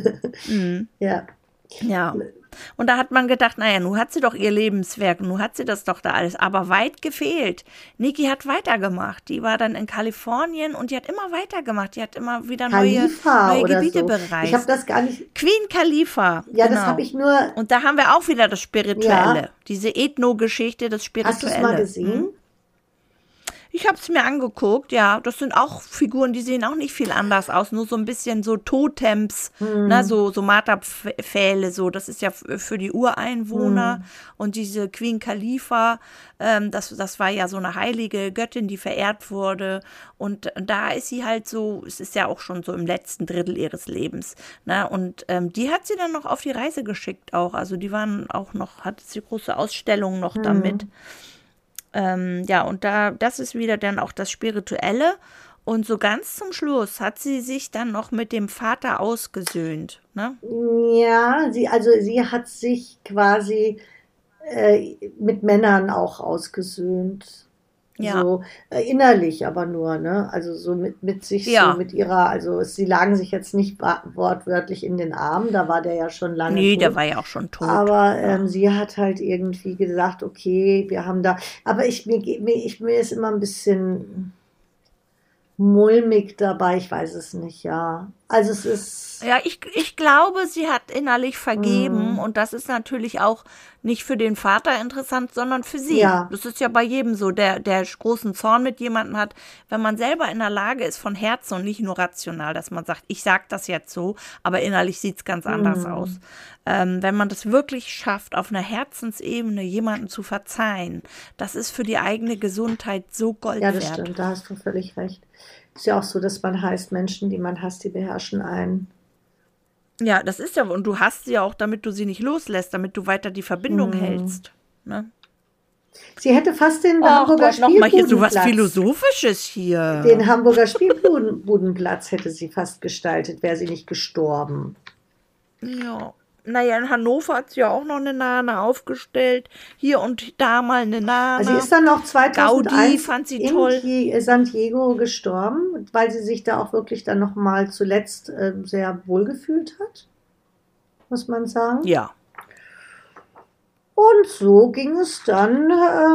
Ja. Ja. Und da hat man gedacht, naja, nun hat sie doch ihr Lebenswerk, nun hat sie das doch da alles, aber weit gefehlt. Niki hat weitergemacht. Die war dann in Kalifornien und die hat immer weitergemacht. Die hat immer wieder neue oder Gebiete so. bereist. Ich habe das gar nicht. Queen Khalifa. Ja, genau. das habe ich nur. Und da haben wir auch wieder das Spirituelle. Ja. Diese Ethno-Geschichte, das Spirituelle. Hast du es mal gesehen? Ich habe es mir angeguckt, ja. Das sind auch Figuren, die sehen auch nicht viel anders aus. Nur so ein bisschen so Totems, so Marterpfähle, so. Das ist ja für die Ureinwohner. Und diese Queen Khalifa, das war ja so eine heilige Göttin, die verehrt wurde. Und da ist sie halt so, es ist ja auch schon so im letzten Drittel ihres Lebens. Ne? Und die hat sie dann noch auf die Reise geschickt auch. Also die waren auch noch, hatte sie große Ausstellungen noch damit. Und das ist wieder dann auch das Spirituelle. Und so ganz zum Schluss hat sie sich dann noch mit dem Vater ausgesöhnt. Ne? Ja, sie hat sich quasi mit Männern auch ausgesöhnt. Ja. So innerlich aber nur, ne? Also so mit sich, Ja. so mit ihrer, also sie lagen sich jetzt nicht wortwörtlich in den Armen, da war der ja schon lange Nee, tot. der war ja auch schon tot. Aber sie hat halt irgendwie gesagt, okay, wir haben da, aber mir ist immer ein bisschen mulmig dabei, ich weiß es nicht, ja. Also es ist, Ja, ich glaube, sie hat innerlich vergeben und das ist natürlich auch nicht für den Vater interessant, sondern für sie. Ja. Das ist ja bei jedem so, der großen Zorn mit jemandem hat. Wenn man selber in der Lage ist, von Herzen und nicht nur rational, dass man sagt, ich sag das jetzt so, aber innerlich sieht es ganz anders aus. Wenn man das wirklich schafft, auf einer Herzensebene jemanden zu verzeihen, das ist für die eigene Gesundheit so Gold ja, wert. das stimmt, da hast du völlig recht. Ist ja auch so, dass man heißt, Menschen, die man hasst, die beherrschen einen. Ja, das ist ja, und du hast sie ja auch, damit du sie nicht loslässt, damit du weiter die Verbindung hältst. Ne? Sie hätte fast den Ach Hamburger Gott, nochmal hier so was Spielbudenplatz, Philosophisches hier. den Hamburger Spielbudenplatz hätte sie fast gestaltet, wäre sie nicht gestorben. Ja. Naja, in Hannover hat sie ja auch noch eine Nane aufgestellt. Hier und da mal eine Nane. Also sie ist dann noch Gaudí 2001 fand sie in toll. San Diego gestorben, weil sie sich da auch wirklich dann nochmal zuletzt sehr wohlgefühlt hat, muss man sagen. Ja. Und so ging es dann,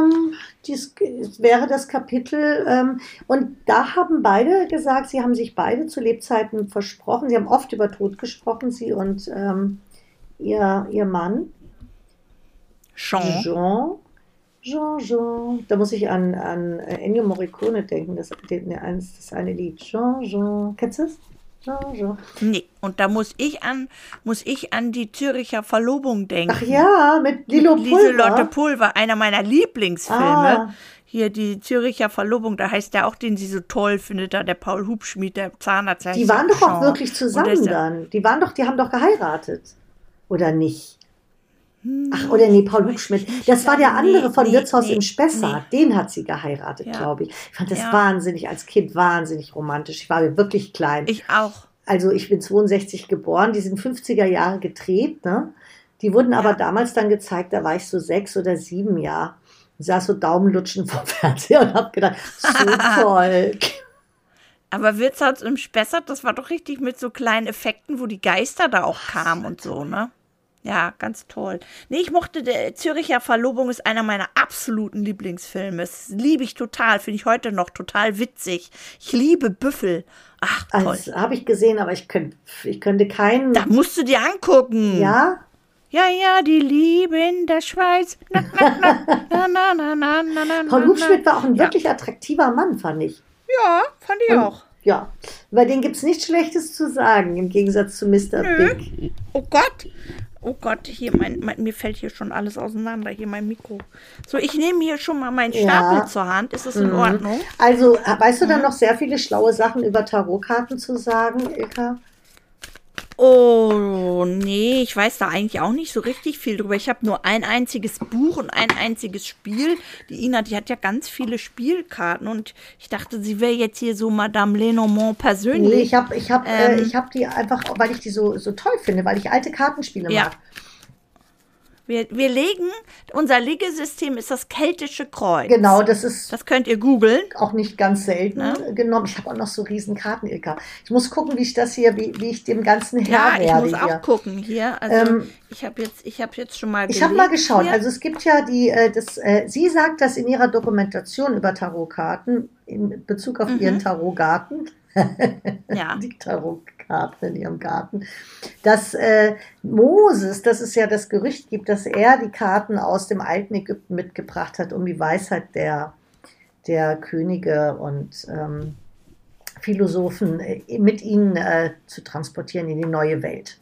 wäre das Kapitel, und da haben beide gesagt, sie haben sich beide zu Lebzeiten versprochen, sie haben oft über Tod gesprochen, sie und ihr Mann, Jean. Jean. Da muss ich an Ennio Morricone denken, das eine Lied. Jean. Kennst du es? Jean. Nee, und da muss ich an die Züricher Verlobung denken. Ach ja, mit Lilo Lieselotte Pulver. Pulver, einer meiner Lieblingsfilme. Ah. Hier die Züricher Verlobung, da heißt der auch, den sie so toll findet, da der Paul Hubschmied, der Zahnarzt. Die waren doch auch Jean. wirklich Und zusammen dann. Die haben doch geheiratet. Oder nicht? Ach, oder nee, Paul Hubschmidt. Das war der andere von Wirtshaus im Spessart. Den hat sie geheiratet, Ja. glaube ich. Ich fand das Ja. wahnsinnig, als Kind wahnsinnig romantisch. Ich war wirklich klein. Ich auch. Also ich bin 62 geboren, die sind 50er Jahre gedreht, ne? Die wurden aber damals dann gezeigt, da war ich so 6 oder 7 Jahre. Ich saß so Daumenlutschen vor dem Fernseher und habe gedacht, so toll. Aber Wirtshaus im Spessart, das war doch richtig mit so kleinen Effekten, wo die Geister da auch kamen und so, ne? Ja, ganz toll. Nee, ich mochte, der Züricher Verlobung ist einer meiner absoluten Lieblingsfilme. Das liebe ich total, finde ich heute noch total witzig. Ich liebe Büffel. Ach, toll. Das habe ich gesehen, aber ich könnte keinen. Da musst du dir angucken. Ja? Ja, die Liebe in der Schweiz. Na. Paul Hubschmidt war auch ein wirklich attraktiver Mann, fand ich. Ja, fand ich auch. Ja, über den gibt es nichts Schlechtes zu sagen, im Gegensatz zu Mr. Big. Oh Gott, hier, mir fällt hier schon alles auseinander, hier mein Mikro. So, ich nehme hier schon mal meinen Stapel zur Hand. Ist das in Ordnung? Also, weißt du dann noch sehr viele schlaue Sachen über Tarotkarten zu sagen, Ilka? Oh, nee, ich weiß da eigentlich auch nicht so richtig viel drüber. Ich habe nur ein einziges Buch und ein einziges Spiel. Die Ina, die hat ja ganz viele Spielkarten und ich dachte, sie wäre jetzt hier so Madame Lenormand persönlich. Nee, ich hab die einfach, weil ich die so toll finde, weil ich alte Kartenspiele mag. Wir legen, unser Legesystem ist das keltische Kreuz. Genau, das ist Das könnt ihr googeln. auch nicht ganz selten genommen. Ich habe auch noch so riesen Karten, Ilka. Ich muss gucken, wie ich das hier, wie ich dem Ganzen Herr werde. Ja, ich muss hier. auch gucken hier. Also ich habe jetzt schon mal Ich habe mal geschaut. hier. Also es gibt ja sie sagt das in ihrer Dokumentation über Tarotkarten in Bezug auf ihren Tarotgarten. Ja. Die Tarotkarten in ihrem Garten. Dass Moses, dass es ja das Gerücht gibt, dass er die Karten aus dem alten Ägypten mitgebracht hat, um die Weisheit der Könige und Philosophen mit ihnen zu transportieren in die neue Welt.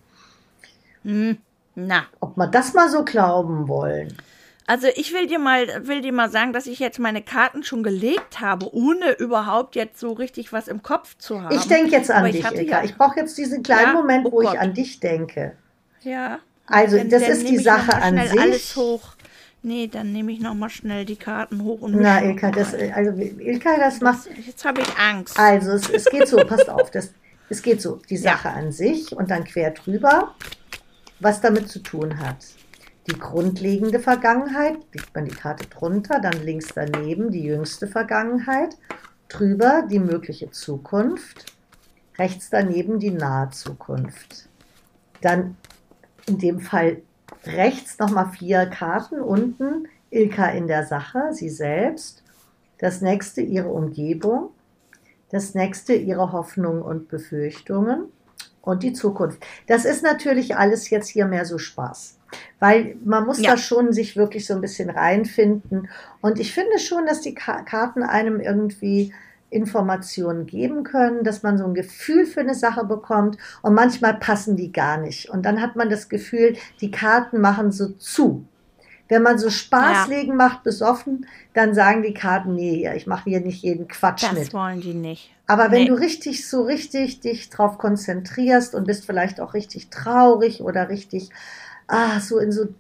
Na, Ob wir das mal so glauben wollen. also ich will dir mal sagen, dass ich jetzt meine Karten schon gelegt habe, ohne überhaupt jetzt so richtig was im Kopf zu haben. Ich denke jetzt an Aber dich, hatte Ilka. Ich brauche jetzt diesen kleinen Moment, oh wo Gott. ich an dich denke. Ja. Also, Dann das ist nehme die ich noch Sache mal an schnell sich. alles hoch. Nee, dann nehme ich noch mal schnell die Karten hoch und Na, mische Ilka, noch mal. das macht. Jetzt habe ich Angst. Also, es geht so, passt auf, es geht so, die Sache an sich und dann quer drüber, was damit zu tun hat. Die grundlegende Vergangenheit, legt man die Karte drunter, dann links daneben die jüngste Vergangenheit, drüber die mögliche Zukunft, rechts daneben die nahe Zukunft. Dann in dem Fall rechts nochmal 4 Karten, unten Ilka in der Sache, sie selbst, das nächste ihre Umgebung, das nächste ihre Hoffnungen und Befürchtungen und die Zukunft. Das ist natürlich alles jetzt hier mehr so Spaß, weil man muss da schon sich wirklich so ein bisschen reinfinden und ich finde schon, dass die Karten einem irgendwie Informationen geben können, dass man so ein Gefühl für eine Sache bekommt und manchmal passen die gar nicht und dann hat man das Gefühl, die Karten machen so zu. Wenn man so Spaßlegen macht, besoffen, dann sagen die Karten, nee, ich mache hier nicht jeden Quatsch Das mit. wollen die nicht. Aber wenn du richtig dich drauf konzentrierst und bist vielleicht auch richtig traurig oder richtig so in so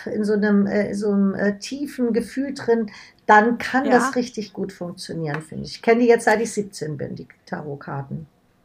einem tiefen Gefühl drin, dann kann das richtig gut funktionieren, finde ich. Ich kenne die jetzt, seit ich 17 bin, die Tarotkarten.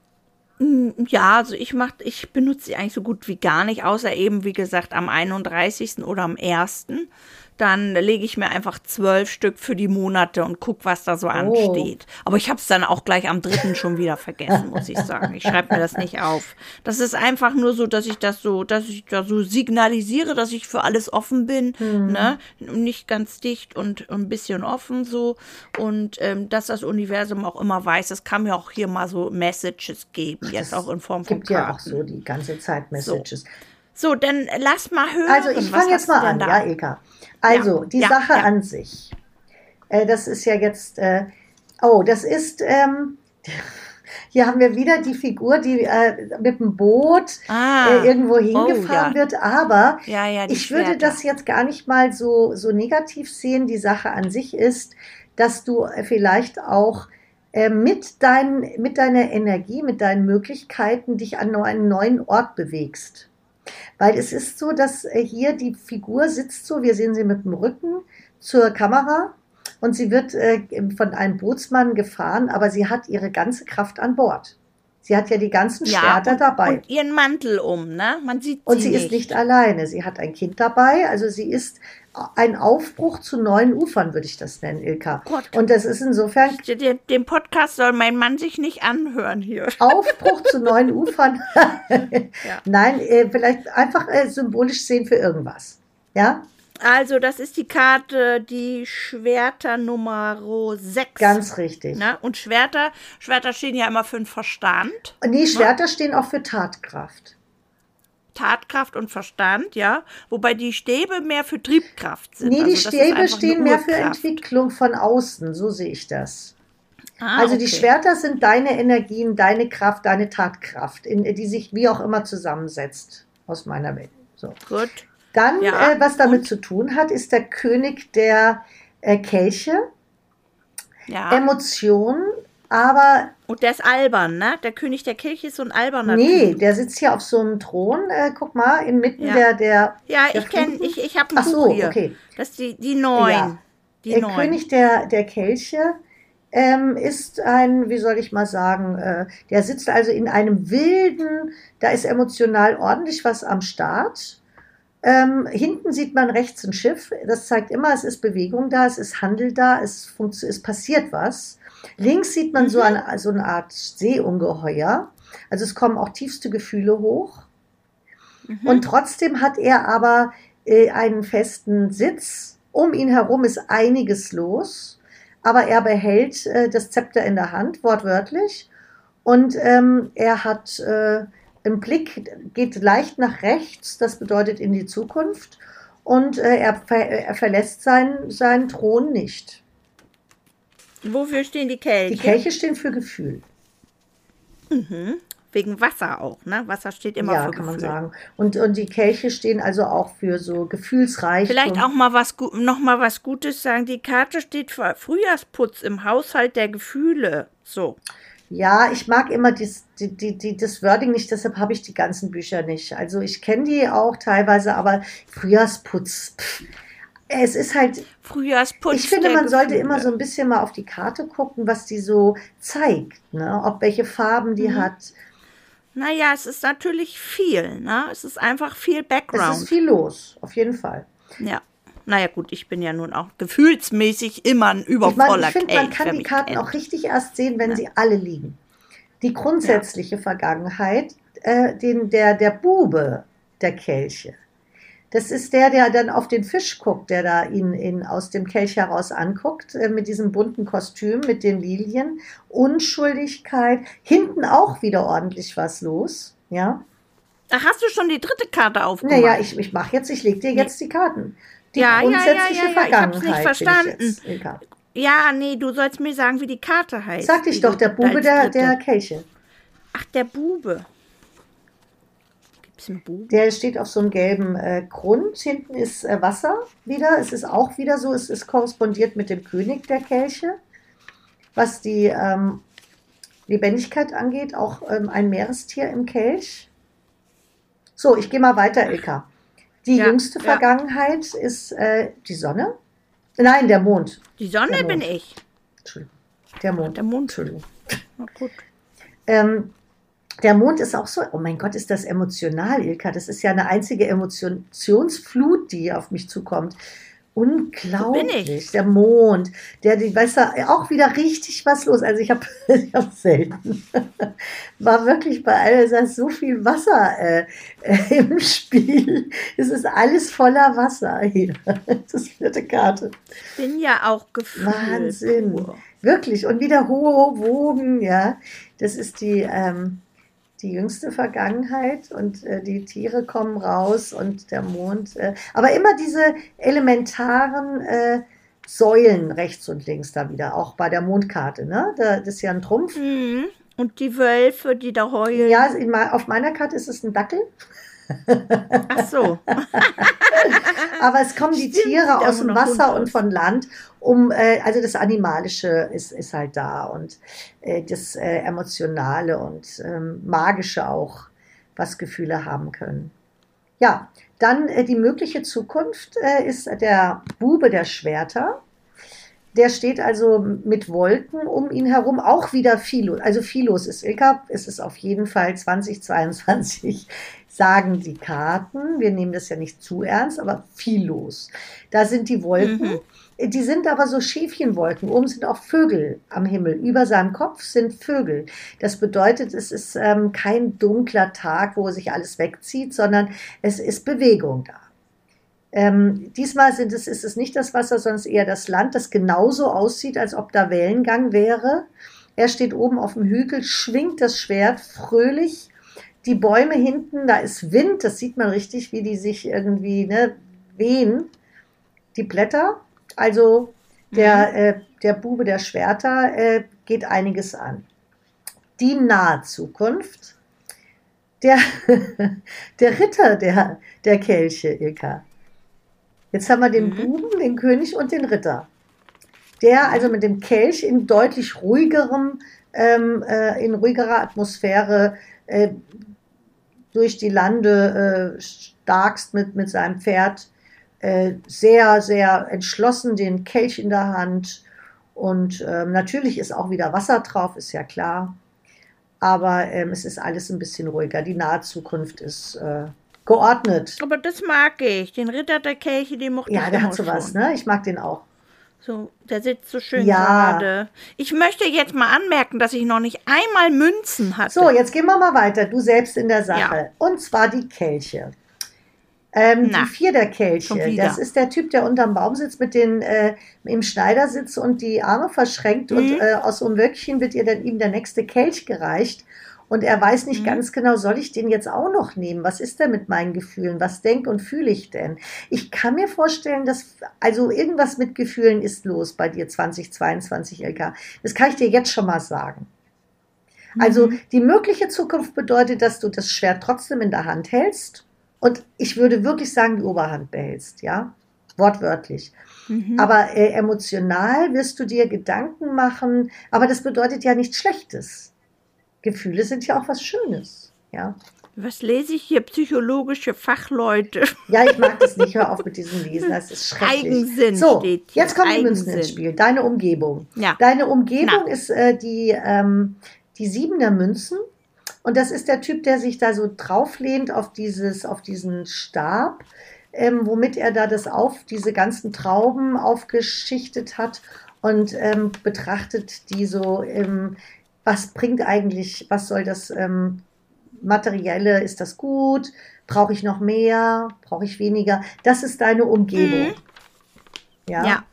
Ja, also ich benutze sie eigentlich so gut wie gar nicht, außer eben, wie gesagt, am 31. oder am 1. Dann lege ich mir einfach 12 Stück für die Monate und gucke, was da so ansteht. Aber ich habe es dann auch gleich am 3. schon wieder vergessen, muss ich sagen. Ich schreibe mir das nicht auf. Das ist einfach nur so, dass ich da so signalisiere, dass ich für alles offen bin, ne? Nicht ganz dicht und ein bisschen offen so. Und dass das Universum auch immer weiß, es kann mir auch hier mal so Messages geben, jetzt auch in Form von Karten. Es gibt ja auch Karten. so die ganze Zeit Messages. So, dann lass mal hören. Also ich fange jetzt mal an, ja, Ilka. Also die Sache an sich. Das ist ja jetzt, hier haben wir wieder die Figur, die mit dem Boot irgendwo hingefahren wird. Aber ich würde das jetzt gar nicht mal so negativ sehen. Die Sache an sich ist, dass du vielleicht auch mit deiner Energie, mit deinen Möglichkeiten dich an einen neuen Ort bewegst. Weil es ist so, dass hier die Figur sitzt so, wir sehen sie mit dem Rücken zur Kamera und sie wird von einem Bootsmann gefahren, aber sie hat ihre ganze Kraft an Bord. Sie hat ja die ganzen Schwerter dabei. Und ihren Mantel ne? Man sieht sie und sie ist nicht alleine. Sie hat ein Kind dabei. Also sie ist ein Aufbruch zu neuen Ufern, würde ich das nennen, Ilka. Gott. Und das ist insofern... Den Podcast soll mein Mann sich nicht anhören hier. Aufbruch zu neuen Ufern. Nein, vielleicht einfach symbolisch sehen für irgendwas. Ja? Also, das ist die Karte, die Schwerter Nummer 6. Ganz richtig. Ne? Und Schwerter stehen ja immer für den Verstand. Nee, Schwerter stehen auch für Tatkraft. Tatkraft und Verstand, ja. Wobei die Stäbe mehr für Triebkraft sind. Nee, die also Stäbe stehen mehr für Entwicklung von außen. So sehe ich das. Also die Schwerter sind deine Energien, deine Kraft, deine Tatkraft, die sich wie auch immer zusammensetzt aus meiner Welt. So. Gut. Dann, was damit zu tun hat, ist der König der Kelche. Ja. Emotionen, aber... Und der ist albern, ne? Der König der Kelche ist so ein alberner Nee, Typ. der sitzt hier auf so einem Thron. Guck mal, inmitten der Ja, ich habe ein Buch hier. Okay. Das ist die 9. Ja. Der König der Kelche ist ein, wie soll ich mal sagen, der sitzt also in einem wilden, da ist emotional ordentlich was am Start. Hinten sieht man rechts ein Schiff. Das zeigt immer, es ist Bewegung da, es ist Handel da, es passiert was. Links sieht man so eine Art Seeungeheuer. Also es kommen auch tiefste Gefühle hoch. Und trotzdem hat er aber einen festen Sitz. Um ihn herum ist einiges los. Aber er behält das Zepter in der Hand, wortwörtlich. Und er hat ein Blick, geht leicht nach rechts, das bedeutet in die Zukunft. Und er verlässt seinen Thron nicht. Wofür stehen die Kelche? Die Kelche stehen für Gefühl. Wegen Wasser auch, ne? Wasser steht immer für Gefühl. Ja, kann man sagen. Und die Kelche stehen also auch für so gefühlsreich. Vielleicht auch mal noch mal was Gutes sagen. Die Karte steht für Frühjahrsputz im Haushalt der Gefühle. So. Ja, ich mag immer das Wording nicht, deshalb habe ich die ganzen Bücher nicht. Also ich kenne die auch teilweise, aber Frühjahrsputz, es ist halt... Frühjahrsputz. Ich finde, man sollte immer so ein bisschen mal auf die Karte gucken, was die so zeigt, ne? Ob welche Farben die hat. Naja, es ist natürlich viel, ne? Es ist einfach viel Background. Es ist viel los, auf jeden Fall. Ja. Naja gut, ich bin ja nun auch gefühlsmäßig immer ein übervoller Kelch. Ich finde, man kann die Karten auch richtig erst sehen, wenn sie alle liegen. Die grundsätzliche Vergangenheit, der Bube der Kelche. Das ist der dann auf den Fisch guckt, der da ihn aus dem Kelch heraus anguckt, mit diesem bunten Kostüm, mit den Lilien. Unschuldigkeit. Hinten auch wieder ordentlich was los. Ja. Ach, hast du schon die dritte Karte aufgemacht? Naja, ich lege dir jetzt die Karten. Die grundsätzliche Vergangenheit. Ich hab's nicht verstanden. Ja, nee, du sollst mir sagen, wie die Karte heißt. Sag ich doch, der Bube der Kelche. Ach, der Bube. Gibt's einen Bube? Der steht auf so einem gelben Grund. Hinten ist Wasser wieder. Es ist auch wieder so, es ist korrespondiert mit dem König der Kelche. Was die Lebendigkeit angeht, auch ein Meerestier im Kelch. So, ich gehe mal weiter, Ilka. Die jüngste Vergangenheit ist die Sonne. Nein, der Mond. Die Sonne bin ich. Entschuldigung. Der Mond. Der Mond. Entschuldigung. Na gut. Der Mond ist auch so, oh mein Gott, ist das emotional, Ilka. Das ist ja eine einzige Emotionsflut, die auf mich zukommt. Unglaublich. Der Mond, weißt du, auch wieder richtig was los. Also ich habe selten. War wirklich bei all so viel Wasser im Spiel. Es ist alles voller Wasser hier. Das ist 4. Karte. Ich bin ja auch gefühlt. Wahnsinn. Wirklich. Und wieder hohe Wogen, ja. Das ist die jüngste Vergangenheit und die Tiere kommen raus und der Mond. Aber immer diese elementaren Säulen rechts und links da wieder, auch bei der Mondkarte, ne? Das ist ja ein Trumpf. Mhm. Und die Wölfe, die da heulen. Ja, auf meiner Karte ist es ein Dackel. Ach so. Aber es kommen die Tiere aus dem Wasser und von Land, also das Animalische ist halt da und das Emotionale und Magische auch, was Gefühle haben können. Ja, dann die mögliche Zukunft ist der Bube der Schwerter. Der steht also mit Wolken um ihn herum, auch wieder viel los. Also viel los ist, Ilka, es ist auf jeden Fall 2022, sagen die Karten. Wir nehmen das ja nicht zu ernst, aber viel los. Da sind die Wolken, die sind aber so Schäfchenwolken. Oben sind auch Vögel am Himmel. Über seinem Kopf sind Vögel. Das bedeutet, es ist kein dunkler Tag, wo sich alles wegzieht, sondern es ist Bewegung da. Diesmal ist es nicht das Wasser, sondern eher das Land, das genauso aussieht, als ob da Wellengang wäre. Er steht oben auf dem Hügel, schwingt das Schwert fröhlich. Die Bäume hinten, da ist Wind, das sieht man richtig, wie die sich irgendwie wehen. Die Blätter, also der Bube der Schwerter geht einiges an. Die nahe Zukunft, der Ritter der Kelche, Ilka. Jetzt haben wir den Buben, den König und den Ritter. Der also mit dem Kelch in deutlich ruhigerer Atmosphäre durch die Lande starkst mit seinem Pferd, sehr, sehr entschlossen, den Kelch in der Hand. Und natürlich ist auch wieder Wasser drauf, ist ja klar. Aber es ist alles ein bisschen ruhiger. Die nahe Zukunft ist geordnet. Aber das mag ich. Den Ritter der Kelche, den mochte ich Ja, der immer hat sowas, schon. ne? Ich mag den auch. So, der sitzt so schön Ja. gerade. Ich möchte jetzt mal anmerken, dass ich noch nicht einmal Münzen hatte. So, jetzt gehen wir mal weiter. Du selbst in der Sache. Und zwar die Kelche. Die 4 der schon Kelche. wieder. Das ist der Typ, der unterm Baum sitzt mit den im Schneidersitz und die Arme verschränkt und aus so einem Wöckchen wird ihm der nächste Kelch gereicht. Und er weiß nicht ganz genau, soll ich den jetzt auch noch nehmen? Was ist denn mit meinen Gefühlen? Was denke und fühle ich denn? Ich kann mir vorstellen, dass, also irgendwas mit Gefühlen ist los bei dir 2022, Ilka. Das kann ich dir jetzt schon mal sagen. Also die mögliche Zukunft bedeutet, dass du das Schwert trotzdem in der Hand hältst und ich würde wirklich sagen, die Oberhand behältst, ja? Wortwörtlich. Aber emotional wirst du dir Gedanken machen, aber das bedeutet ja nichts Schlechtes. Gefühle sind ja auch was Schönes, ja. Was lese ich hier? Psychologische Fachleute. Ja, ich mag das nicht. Hör auf mit diesem Lesen, das ist schrecklich. Eigensinn so, steht hier. jetzt kommen die Münzen ins Eigensinn. Spiel. Deine Umgebung. Ja. Deine Umgebung ist die 7er Münzen. Und das ist der Typ, der sich da so drauflehnt auf diesen Stab, womit er da diese ganzen Trauben aufgeschichtet hat und betrachtet die so, was bringt eigentlich, was soll das Materielle, ist das gut? Brauche ich noch mehr? Brauche ich weniger? Das ist deine Umgebung. Ja.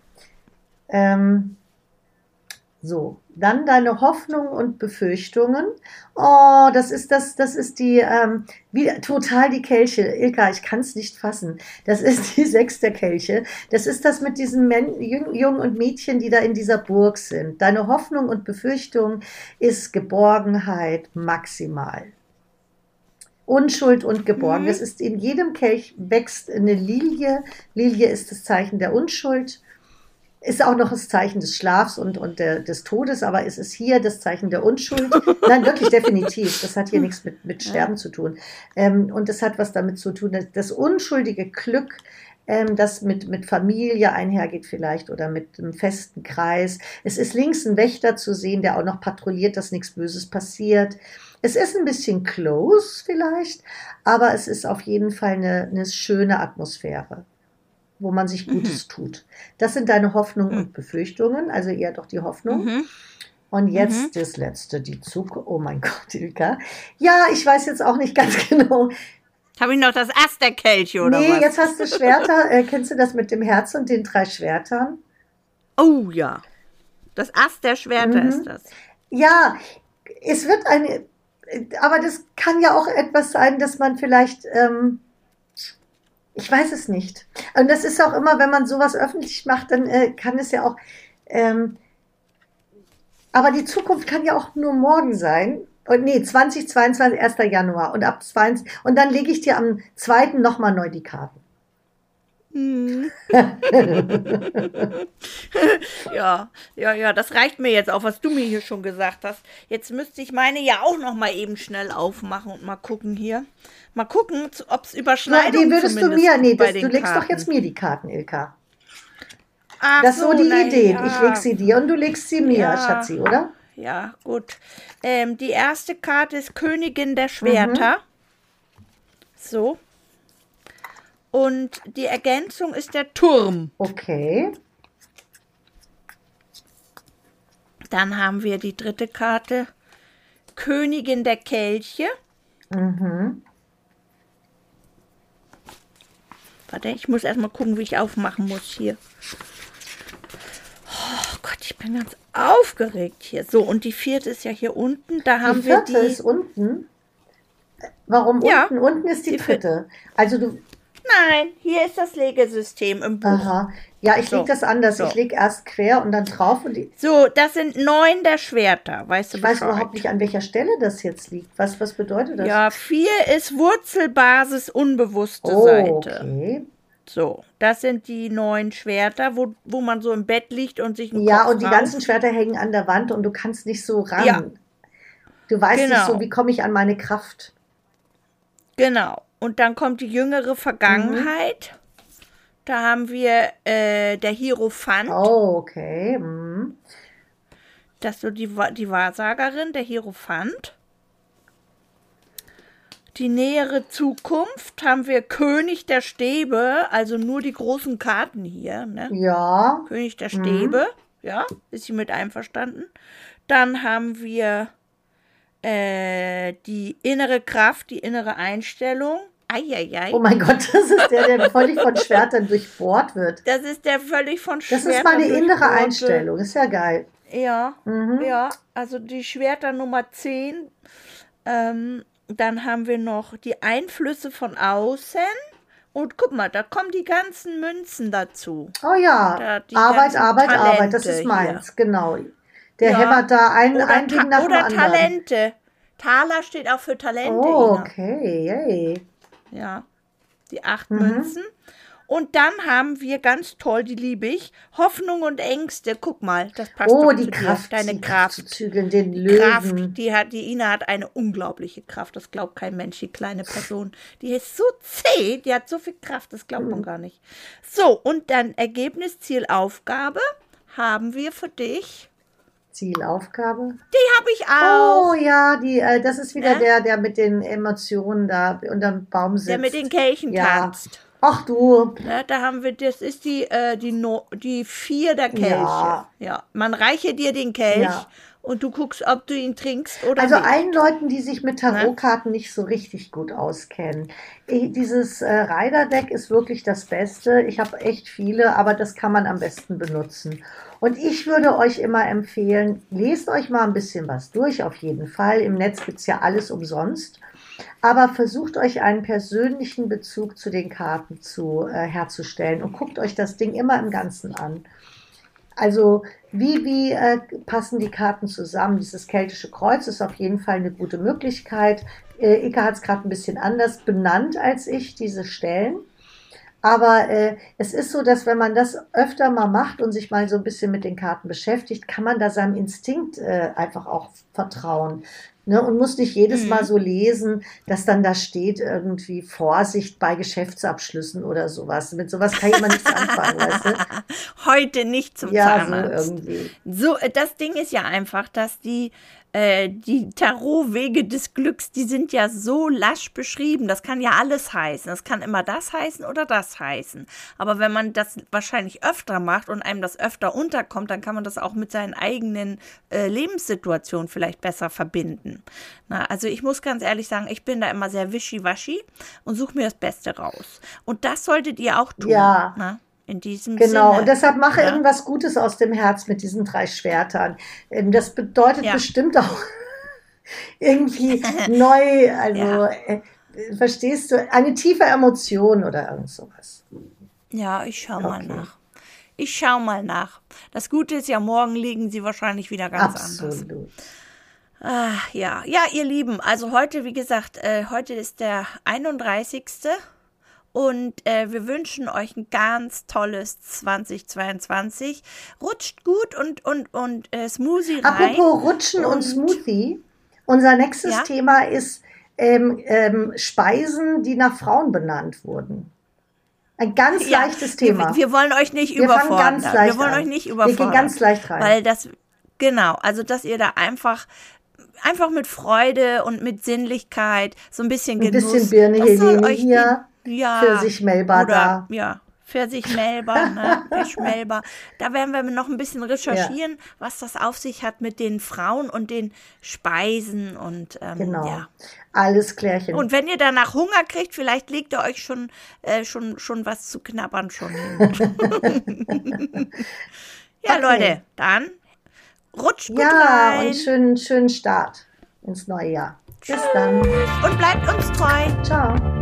So, dann deine Hoffnungen und Befürchtungen. Oh, das ist die, total die Kelche. Ilka, ich kann es nicht fassen. Das ist die 6 der Kelche. Das ist das mit diesen Jungen und Mädchen, die da in dieser Burg sind. Deine Hoffnung und Befürchtung ist Geborgenheit maximal. Unschuld und geborgen. Das ist in jedem Kelch wächst eine Lilie. Lilie ist das Zeichen der Unschuld. Ist auch noch das Zeichen des Schlafs und des Todes, aber es ist hier das Zeichen der Unschuld. Nein, wirklich definitiv. Das hat hier nichts mit Sterben zu tun. Und das hat was damit zu tun, dass das unschuldige Glück, das mit Familie einhergeht vielleicht oder mit einem festen Kreis. Es ist links ein Wächter zu sehen, der auch noch patrouilliert, dass nichts Böses passiert. Es ist ein bisschen close vielleicht, aber es ist auf jeden Fall eine schöne Atmosphäre, wo man sich Gutes tut. Das sind deine Hoffnungen und Befürchtungen, also eher doch die Hoffnung. Und jetzt das Letzte, die Zukunft. Oh mein Gott, Ilka. Ja, ich weiß jetzt auch nicht ganz genau. Habe ich noch das Ass der Kelche oder was? Nee, jetzt hast du Schwerter. Kennst du das mit dem Herz und den 3 Schwertern? Oh ja. Das Ass der Schwerter ist das. Ja, es wird aber das kann ja auch etwas sein, dass man vielleicht, ich weiß es nicht. Und das ist auch immer, wenn man sowas öffentlich macht, dann kann es ja auch, aber die Zukunft kann ja auch nur morgen sein. Und nee, 2022, 1. Januar. Und ab 20, und dann lege ich dir am 2. nochmal neu die Karten. Ja, das reicht mir jetzt auch, was du mir hier schon gesagt hast. Jetzt müsste ich meine ja auch noch mal eben schnell aufmachen und mal gucken hier. Mal gucken, ob es Überschneidungen Die würdest du mir, du legst doch jetzt mir die Karten, Ilka. Ach Das ist so die Idee. ja. Ich leg sie dir und du legst sie mir, Ja. Schatzi, oder? Ja, gut. Die erste Karte ist Königin der Schwerter. So. Und die Ergänzung ist der Turm. Okay. Dann haben wir die dritte Karte, Königin der Kelche. Warte, ich muss erstmal gucken, wie ich aufmachen muss hier. Oh Gott, ich bin ganz aufgeregt hier. So, und die vierte ist ja hier unten. Da haben Die wir vierte ist unten. Warum Ja, unten? Unten ist die dritte. Also du. Nein, hier ist das Legesystem im Buch. Aha. Ja, ich So. leg das anders. So. Ich leg erst quer und dann drauf und So, das sind 9 der Schwerter. Weißt du ich weiß Bescheid? überhaupt nicht, an welcher Stelle das jetzt liegt. Was bedeutet das? Ja, 4 ist Wurzelbasis, unbewusste Oh, Seite. okay. So, das sind die 9 Schwerter, wo man so im Bett liegt und sich einen Ja, Kopf und die rauf- ganzen Schwerter hängen an der Wand und du kannst nicht so ran. Ja. Du weißt nicht Genau. so, wie komme ich an meine Kraft. Genau. Und dann kommt die jüngere Vergangenheit. Da haben wir der Hierophant. Oh, okay. Mhm. Das ist so die Wahrsagerin, der Hierophant. Die nähere Zukunft haben wir König der Stäbe, also nur die großen Karten hier, ne? Ja. König der Stäbe, ja, ist sie mit einverstanden. Dann haben wir die innere Kraft, die innere Einstellung. Eieiei. Oh mein Gott, das ist der völlig von Schwertern durchbohrt wird. Das ist der völlig von Schwertern Das ist meine innere durchbohrte. Einstellung, ist ja geil. Ja, ja, also die Schwerter Nummer 10. Dann haben wir noch die Einflüsse von außen. Und guck mal, da kommen die ganzen Münzen dazu. Oh ja, Arbeit, Talente das ist meins, hier. genau. Der hämmert da ein Ding nach dem oder anderen. Talente. Taler steht auch für Talente. Oh, Ina. okay, yay. Ja, die 8 Münzen. Und dann haben wir, ganz toll, die liebe ich, Hoffnung und Ängste. Guck mal, das passt doch die zu Kraft, dir. Deine die Kraft. zu zügeln, den Löwen. Kraft, die Ina hat eine unglaubliche Kraft. Das glaubt kein Mensch, die kleine Person. Die ist so zäh, die hat so viel Kraft, das glaubt man gar nicht. So, und dann Ergebnis, Ziel, Aufgabe haben wir für dich. Zielaufgabe. Die habe ich auch. Oh ja, das ist wieder der mit den Emotionen da unterm Baum sitzt. Der mit den Kelchen tanzt. Ach du. Ja, da haben wir, das ist die 4 der Kelche. Ja. Man reiche dir den Kelch und du guckst, ob du ihn trinkst oder also nicht. allen Leuten, die sich mit Tarotkarten nicht so richtig gut auskennen. Dieses Rider-Deck ist wirklich das Beste. Ich habe echt viele, aber das kann man am besten benutzen. Und ich würde euch immer empfehlen, lest euch mal ein bisschen was durch, auf jeden Fall. Im Netz gibt es ja alles umsonst. Aber versucht euch einen persönlichen Bezug zu den Karten herzustellen und guckt euch das Ding immer im Ganzen an. Also wie passen die Karten zusammen? Dieses keltische Kreuz ist auf jeden Fall eine gute Möglichkeit. Ika hat es gerade ein bisschen anders benannt als ich, diese Stellen. Aber es ist so, dass wenn man das öfter mal macht und sich mal so ein bisschen mit den Karten beschäftigt, kann man da seinem Instinkt einfach auch vertrauen. Ne, und muss nicht jedes Mal so lesen, dass dann da steht irgendwie Vorsicht bei Geschäftsabschlüssen oder sowas. Mit sowas kann ich immer nichts anfangen, weißt du? Heute nicht zum Zahnarzt. So irgendwie. So, das Ding ist ja einfach, dass die Tarotwege des Glücks, die sind ja so lasch beschrieben. Das kann ja alles heißen. Das kann immer das heißen oder das heißen. Aber wenn man das wahrscheinlich öfter macht und einem das öfter unterkommt, dann kann man das auch mit seinen eigenen Lebenssituationen vielleicht besser verbinden. Na, also ich muss ganz ehrlich sagen, ich bin da immer sehr wischiwaschi und suche mir das Beste raus. Und das solltet ihr auch tun. Ja. Na? In diesem Sinne. Genau, und deshalb mache irgendwas Gutes aus dem Herz mit diesen 3 Schwertern. Das bedeutet bestimmt auch irgendwie neu, also verstehst du, eine tiefe Emotion oder irgend sowas. Ja, ich schau mal nach. Ich schau mal nach. Das Gute ist ja, morgen liegen sie wahrscheinlich wieder ganz anders. Absolut. Ja, ihr Lieben, also heute, wie gesagt, heute ist der 31. Und wir wünschen euch ein ganz tolles 2022. Rutscht gut und Smoothie rein. Apropos Rutschen und Smoothie. Unser nächstes Thema ist Speisen, die nach Frauen benannt wurden. Ein ganz leichtes Thema. Wir wollen euch nicht überfordern. Wir wollen euch nicht überfordern. Wir gehen ganz leicht rein. Weil also dass ihr da einfach mit Freude und mit Sinnlichkeit, so ein bisschen Genuss. Ein bisschen Birne Helene hier. Pfirsich Melba da. Ja, Pfirsich Melba, ne? Melba. Da werden wir noch ein bisschen recherchieren, was das auf sich hat mit den Frauen und den Speisen und genau. Alles klärchen. Und wenn ihr danach Hunger kriegt, vielleicht legt ihr euch schon was zu knabbern schon hin. Ja, okay. Leute, dann rutscht gut rein. Und schönen Start ins neue Jahr. Bis dann. Und bleibt uns treu. Ciao.